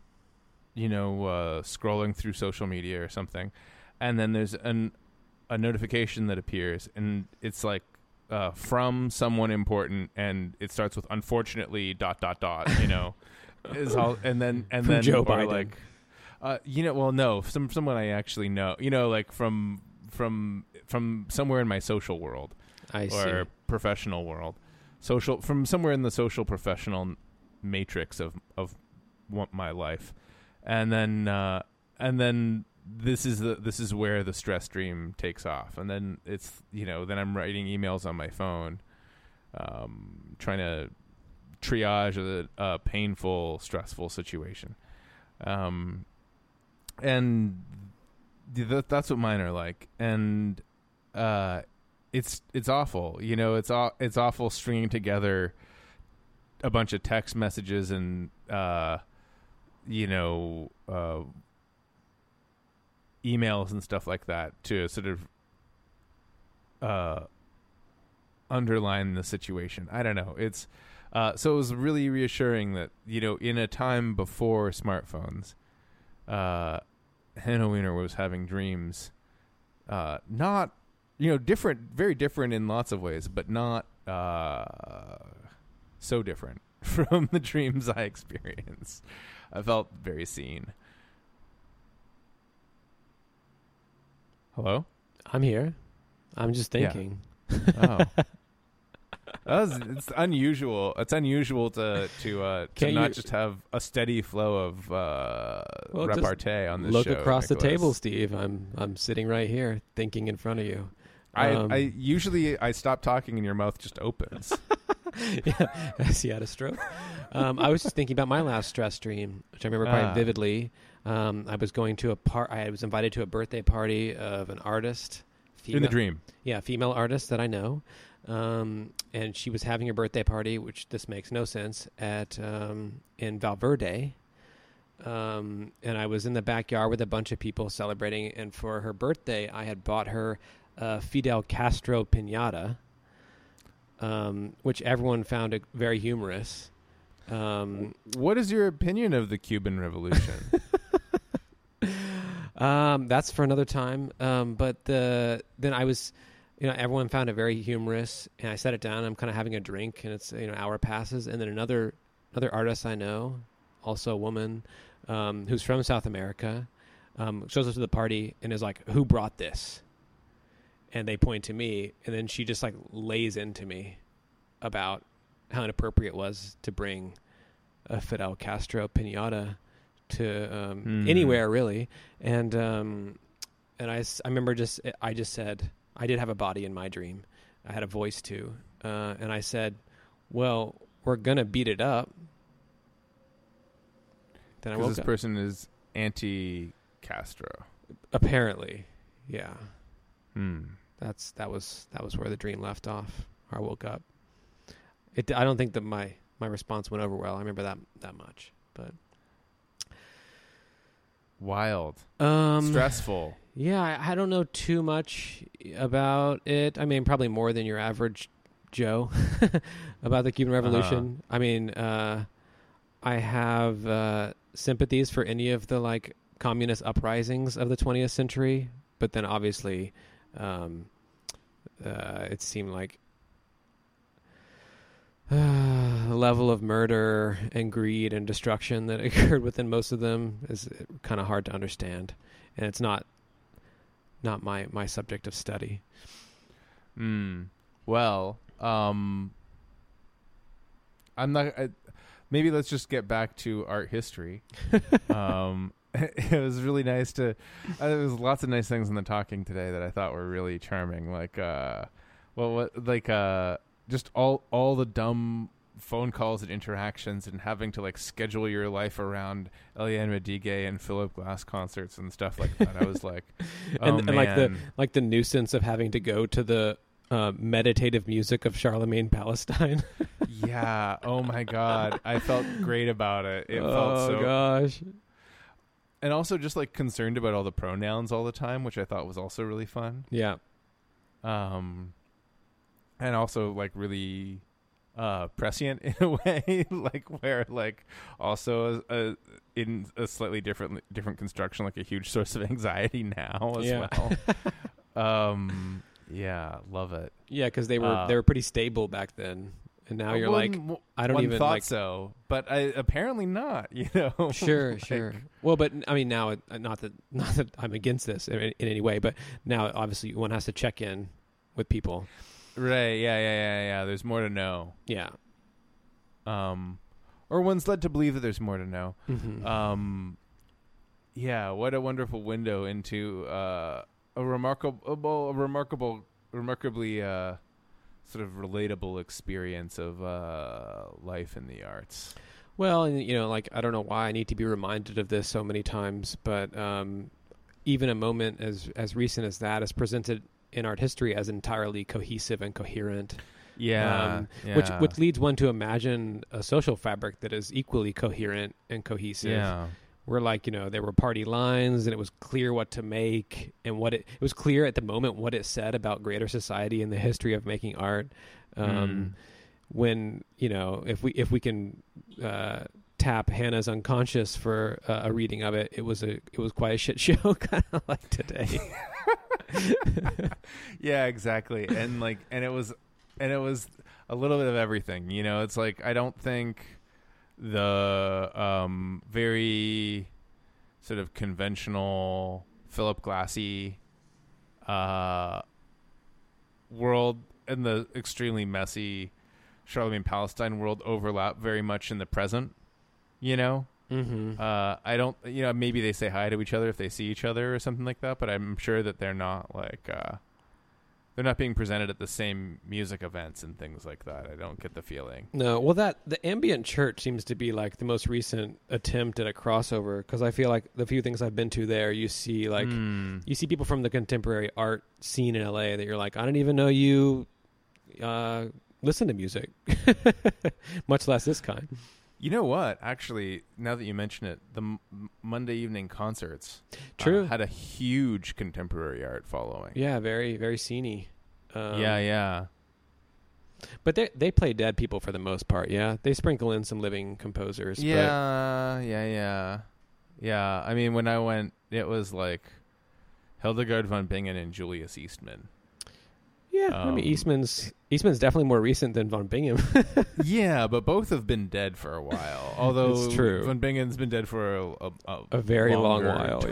Scrolling through social media or something, and then there's a notification that appears, and it's like from someone important, and it starts with unfortunately ... is all, and then Joe Biden. Like, no, someone I actually know, like from somewhere in my social world, or professional world, from somewhere in the social professional matrix of my life. And then this is where the stress dream takes off. And then it's, then I'm writing emails on my phone, trying to triage a painful, stressful situation. And that's what mine are like. And it's awful. It's awful stringing together a bunch of text messages and emails and stuff like that to sort of underline the situation. I don't know. It's so it was really reassuring that in a time before smartphones, Hannah Wiener was having dreams, not different, very different in lots of ways, but not so different from the dreams I experienced. I felt very seen. Hello? I'm here. I'm just thinking. Yeah. Oh. It's unusual. It's unusual to not just have a steady flow of repartee on this show. Look across Nicholas. the table, Steve. I'm sitting right here thinking in front of you. I usually stop talking and your mouth just opens. Yeah, as he had a stroke. I was just thinking about my last stress dream, which I remember quite vividly. I was going to I was invited to a birthday party of an artist. In the dream. Yeah, female artist that I know. And she was having a birthday party, which this makes no sense, in Valverde. And I was in the backyard with a bunch of people celebrating. And for her birthday, I had bought her Fidel Castro piñata, which everyone found very humorous. What is your opinion of the Cuban Revolution? That's for another time. But then I was, everyone found it very humorous, and I set it down. I'm kind of having a drink, and it's an hour passes, and then another artist I know, also a woman, who's from South America, shows up to the party and is like, "Who brought this?" And they point to me, and then she just like lays into me about how inappropriate it was to bring a Fidel Castro piñata to anywhere really. And I remember I just said, I did have a body in my dream. I had a voice too. And I said, well, we're going to beat it up. Then I woke up. This person is anti-Castro. Apparently. Yeah. That was where the dream left off. I woke up. I don't think that my response went over well. I remember that much, but wild, stressful. Yeah, I don't know too much about it. I mean, probably more than your average Joe about the Cuban Revolution. I mean, I have sympathies for any of the like communist uprisings of the 20th century, but then obviously it seemed like the level of murder and greed and destruction that occurred within most of them is kind of hard to understand, and it's not my subject of study. Well, I'm not. Maybe let's just get back to art history. It was really nice to. There was lots of nice things in the talking today that I thought were really charming. Like, just all the dumb phone calls and interactions and having to like schedule your life around Eliane Radigue and Philip Glass concerts and stuff like that. I was like, oh, and man. like the nuisance of having to go to the meditative music of Charlemagne Palestine. Yeah. Oh my God. I felt great about it. It felt so. Oh gosh. And also just like concerned about all the pronouns all the time, which I thought was also really fun. Yeah. And also like really prescient in a way, like where like also in a slightly different construction, like a huge source of anxiety now as well. Yeah, love it. Yeah, because they were pretty stable back then, and now you're like, I don't even thought like so, but apparently not. You know, Sure, like, sure. Well, but I mean, now not that I'm against this in any way, but now obviously one has to check in with people. Right? Yeah. There's more to know. Yeah. Or one's led to believe that there's more to know. Mm-hmm. Yeah. What a wonderful window into a remarkably sort of relatable experience of life in the arts. Well, and you know, like I don't know why I need to be reminded of this so many times, but even a moment as recent as that is presented in art history as entirely cohesive and coherent. Yeah, which leads one to imagine a social fabric that is equally coherent and cohesive. Yeah. Where like, you know, there were party lines and it was clear what to make and what it was clear at the moment what it said about greater society and the history of making art. When, you know, if we can tap Hannah's Unconscious for a reading of it, it was quite a shit show, kind of like today. Yeah, exactly. And it was a little bit of everything, you know. It's like I don't think the very sort of conventional Philip Glassy world and the extremely messy Charlemagne Palestine world overlap very much in the present, you know. Mm-hmm. I don't, you know, maybe they say hi to each other if they see each other or something like that, but I'm sure that they're not like they're not being presented at the same music events and things like that. I don't get the feeling. No, well, the ambient church seems to be like the most recent attempt at a crossover, because I feel like the few things I've been to there, you see like you see people from the contemporary art scene in LA that you're like, I don't even know you listen to music, much less this kind. You know what? Actually, now that you mention it, the Monday evening concerts had a huge contemporary art following. Yeah, very, very sceney. Yeah. But they play dead people for the most part, yeah? They sprinkle in some living composers. Yeah. I mean, when I went, it was like Hildegard von Bingen and Julius Eastman. Yeah, I mean, Eastman's definitely more recent than von Bingen. Yeah, but both have been dead for a while. Although it's true. Von Bingen's been dead for a very long while.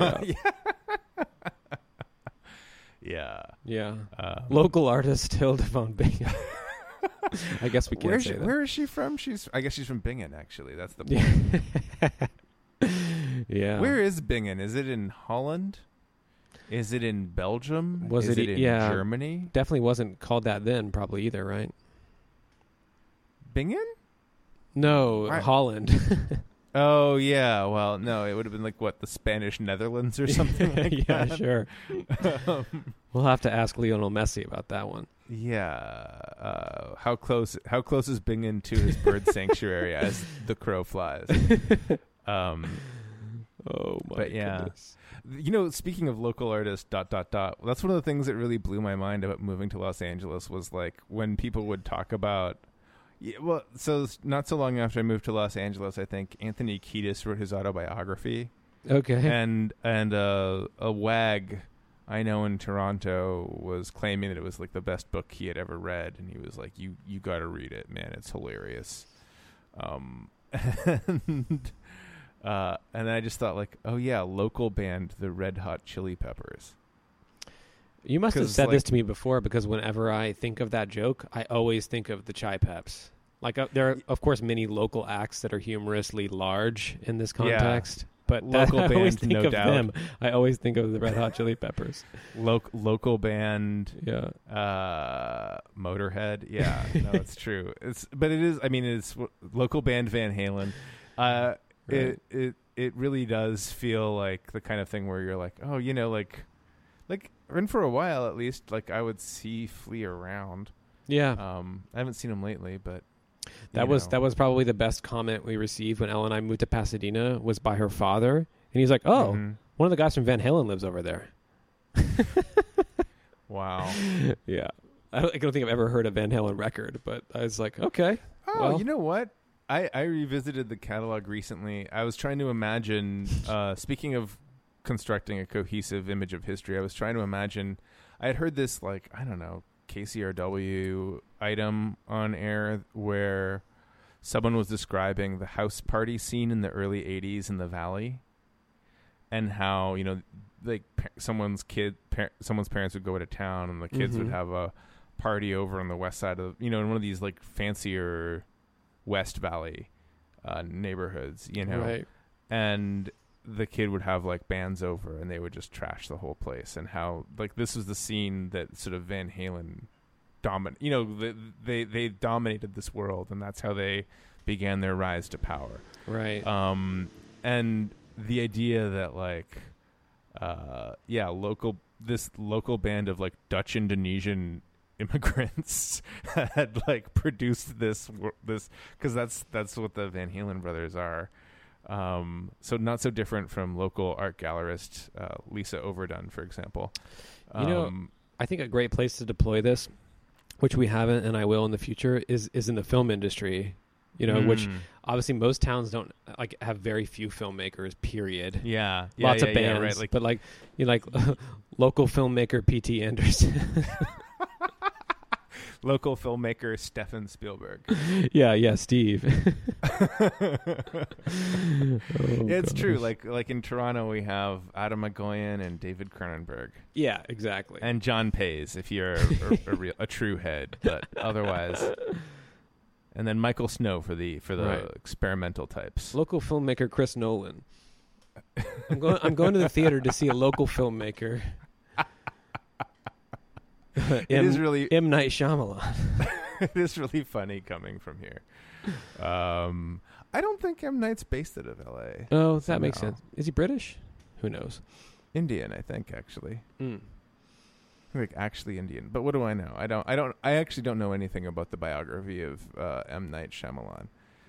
Yeah. Yeah. Local artist Hilda von Bingen. I guess we can't say that. Where is she from? I guess she's from Bingen, actually. That's the point. Yeah. Where is Bingen? Is it in Holland? Is it in Belgium? Is it in Germany? Definitely wasn't called that then, probably either, right? Bingen? No, Holland. Oh, yeah. Well, no, it would have been like, what, the Spanish Netherlands or something like yeah, that? Sure. We'll have to ask Lionel Messi about that one. Yeah. How close is Bingen to his bird sanctuary as the crow flies? Oh my But yeah. goodness. Speaking of local artists, ... That's one of the things that really blew my mind about moving to Los Angeles was like when people would talk about. Yeah, well, so not so long after I moved to Los Angeles, I think Anthony Kiedis wrote his autobiography, Okay. and a wag I know in Toronto was claiming that it was like the best book he had ever read, and he was like, "You got to read it, man! It's hilarious." And I just thought like, oh yeah, local band, the Red Hot Chili Peppers. You must have 'Cause, said this like- to me before, because whenever I think of that joke, I always think of the Chai Peps. Like there are, of course, many local acts that are humorously large in this Yeah. context. But Local I always band, think no of doubt. them. I always think of the Red Hot Chili Peppers. Local band, Yeah. Motorhead. Yeah, no, it's true. It's local band Van Halen. Right. It really does feel like the kind of thing where you're like, oh, like, and for a while at least, like I would see Flea around. Yeah. I haven't seen him lately, but That was probably the best comment we received when Elle and I moved to Pasadena, was by her father. And he's like, oh, Mhm. one of the guys from Van Halen lives over there. Wow. Yeah. I don't think I've ever heard a Van Halen record, but I was like, okay. Oh, Well- you know what? I revisited the catalog recently. I was trying to imagine, speaking of constructing a cohesive image of history, I was trying to imagine, I had heard this, like, I don't know, KCRW item on air where someone was describing the house party scene in the early 80s in the Valley, and how, like someone's parents would go to town and the kids would Mhm. have a party over on the west side of, in one of these like fancier West Valley neighborhoods, Right. and the kid would have like bands over and they would just trash the whole place, and how like this was the scene that sort of Van Halen they dominated this world, and that's how they began their rise to power. Right. And the idea that like this local band of like Dutch Indonesian immigrants had like produced this because that's what the Van Halen brothers are. So not so different from local art gallerist Lisa Overdone, for example. I think a great place to deploy this, which we haven't and I will in the future, is in the film industry. Which obviously most towns don't like have very few filmmakers. Period. Lots of bands, right? Like, but like local filmmaker P.T. Anderson. local filmmaker Stephen Spielberg. yeah, Steve. It's true. Like in Toronto, we have Adam McGoyan and David Cronenberg. Yeah, exactly. And John Pays, if you're a true head, but otherwise. And then Michael Snow for the Right. experimental types. Local filmmaker Chris Nolan. I'm going to the theater to see a local filmmaker. It is really M. Night Shyamalan. it is really funny coming from here. I don't think M. Night's based out of L.A. Oh, that makes somehow. sense. Is he British? Who knows? Indian, I think, actually. Mm. Like actually Indian, but what do I know? I actually don't know anything about the biography of M. Night Shyamalan.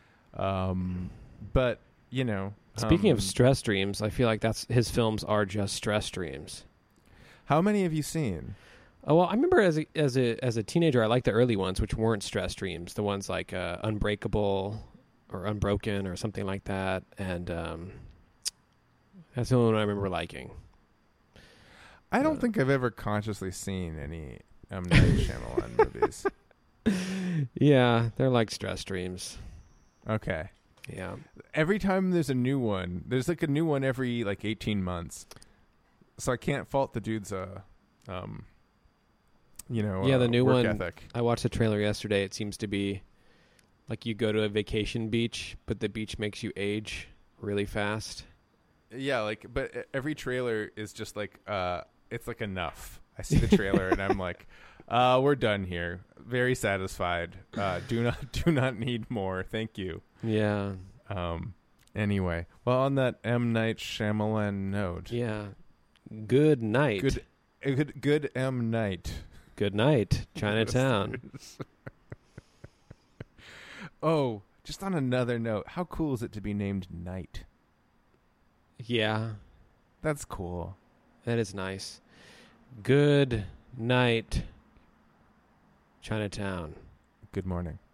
But Speaking of stress dreams, I feel like his films are just stress dreams. how many have you seen? Oh, well, I remember as a teenager, I liked the early ones, which weren't stress dreams. The ones like Unbreakable or Unbroken or something like that, and that's the only one I remember liking. I don't think I've ever consciously seen any M. Night Shyamalan movies. Yeah, they're like stress dreams. Okay. Yeah. Every time there's a new one, there's like a new one every like 18 months. So I can't fault the dude's the new work one. ethic. I watched the trailer yesterday. It seems to be like you go to a vacation beach, but the beach makes you age really fast. Yeah, but every trailer is just like it's like enough. I see the trailer and I'm like, we're done here. Very satisfied. Do not need more. Thank you. Yeah. Anyway, well, on that M. Night Shyamalan note. Yeah. Good night. Good M. Night. Good night, Chinatown. Oh, just on another note, how cool is it to be named Knight? Yeah, That's cool. that is nice. Good night, Chinatown. Good morning.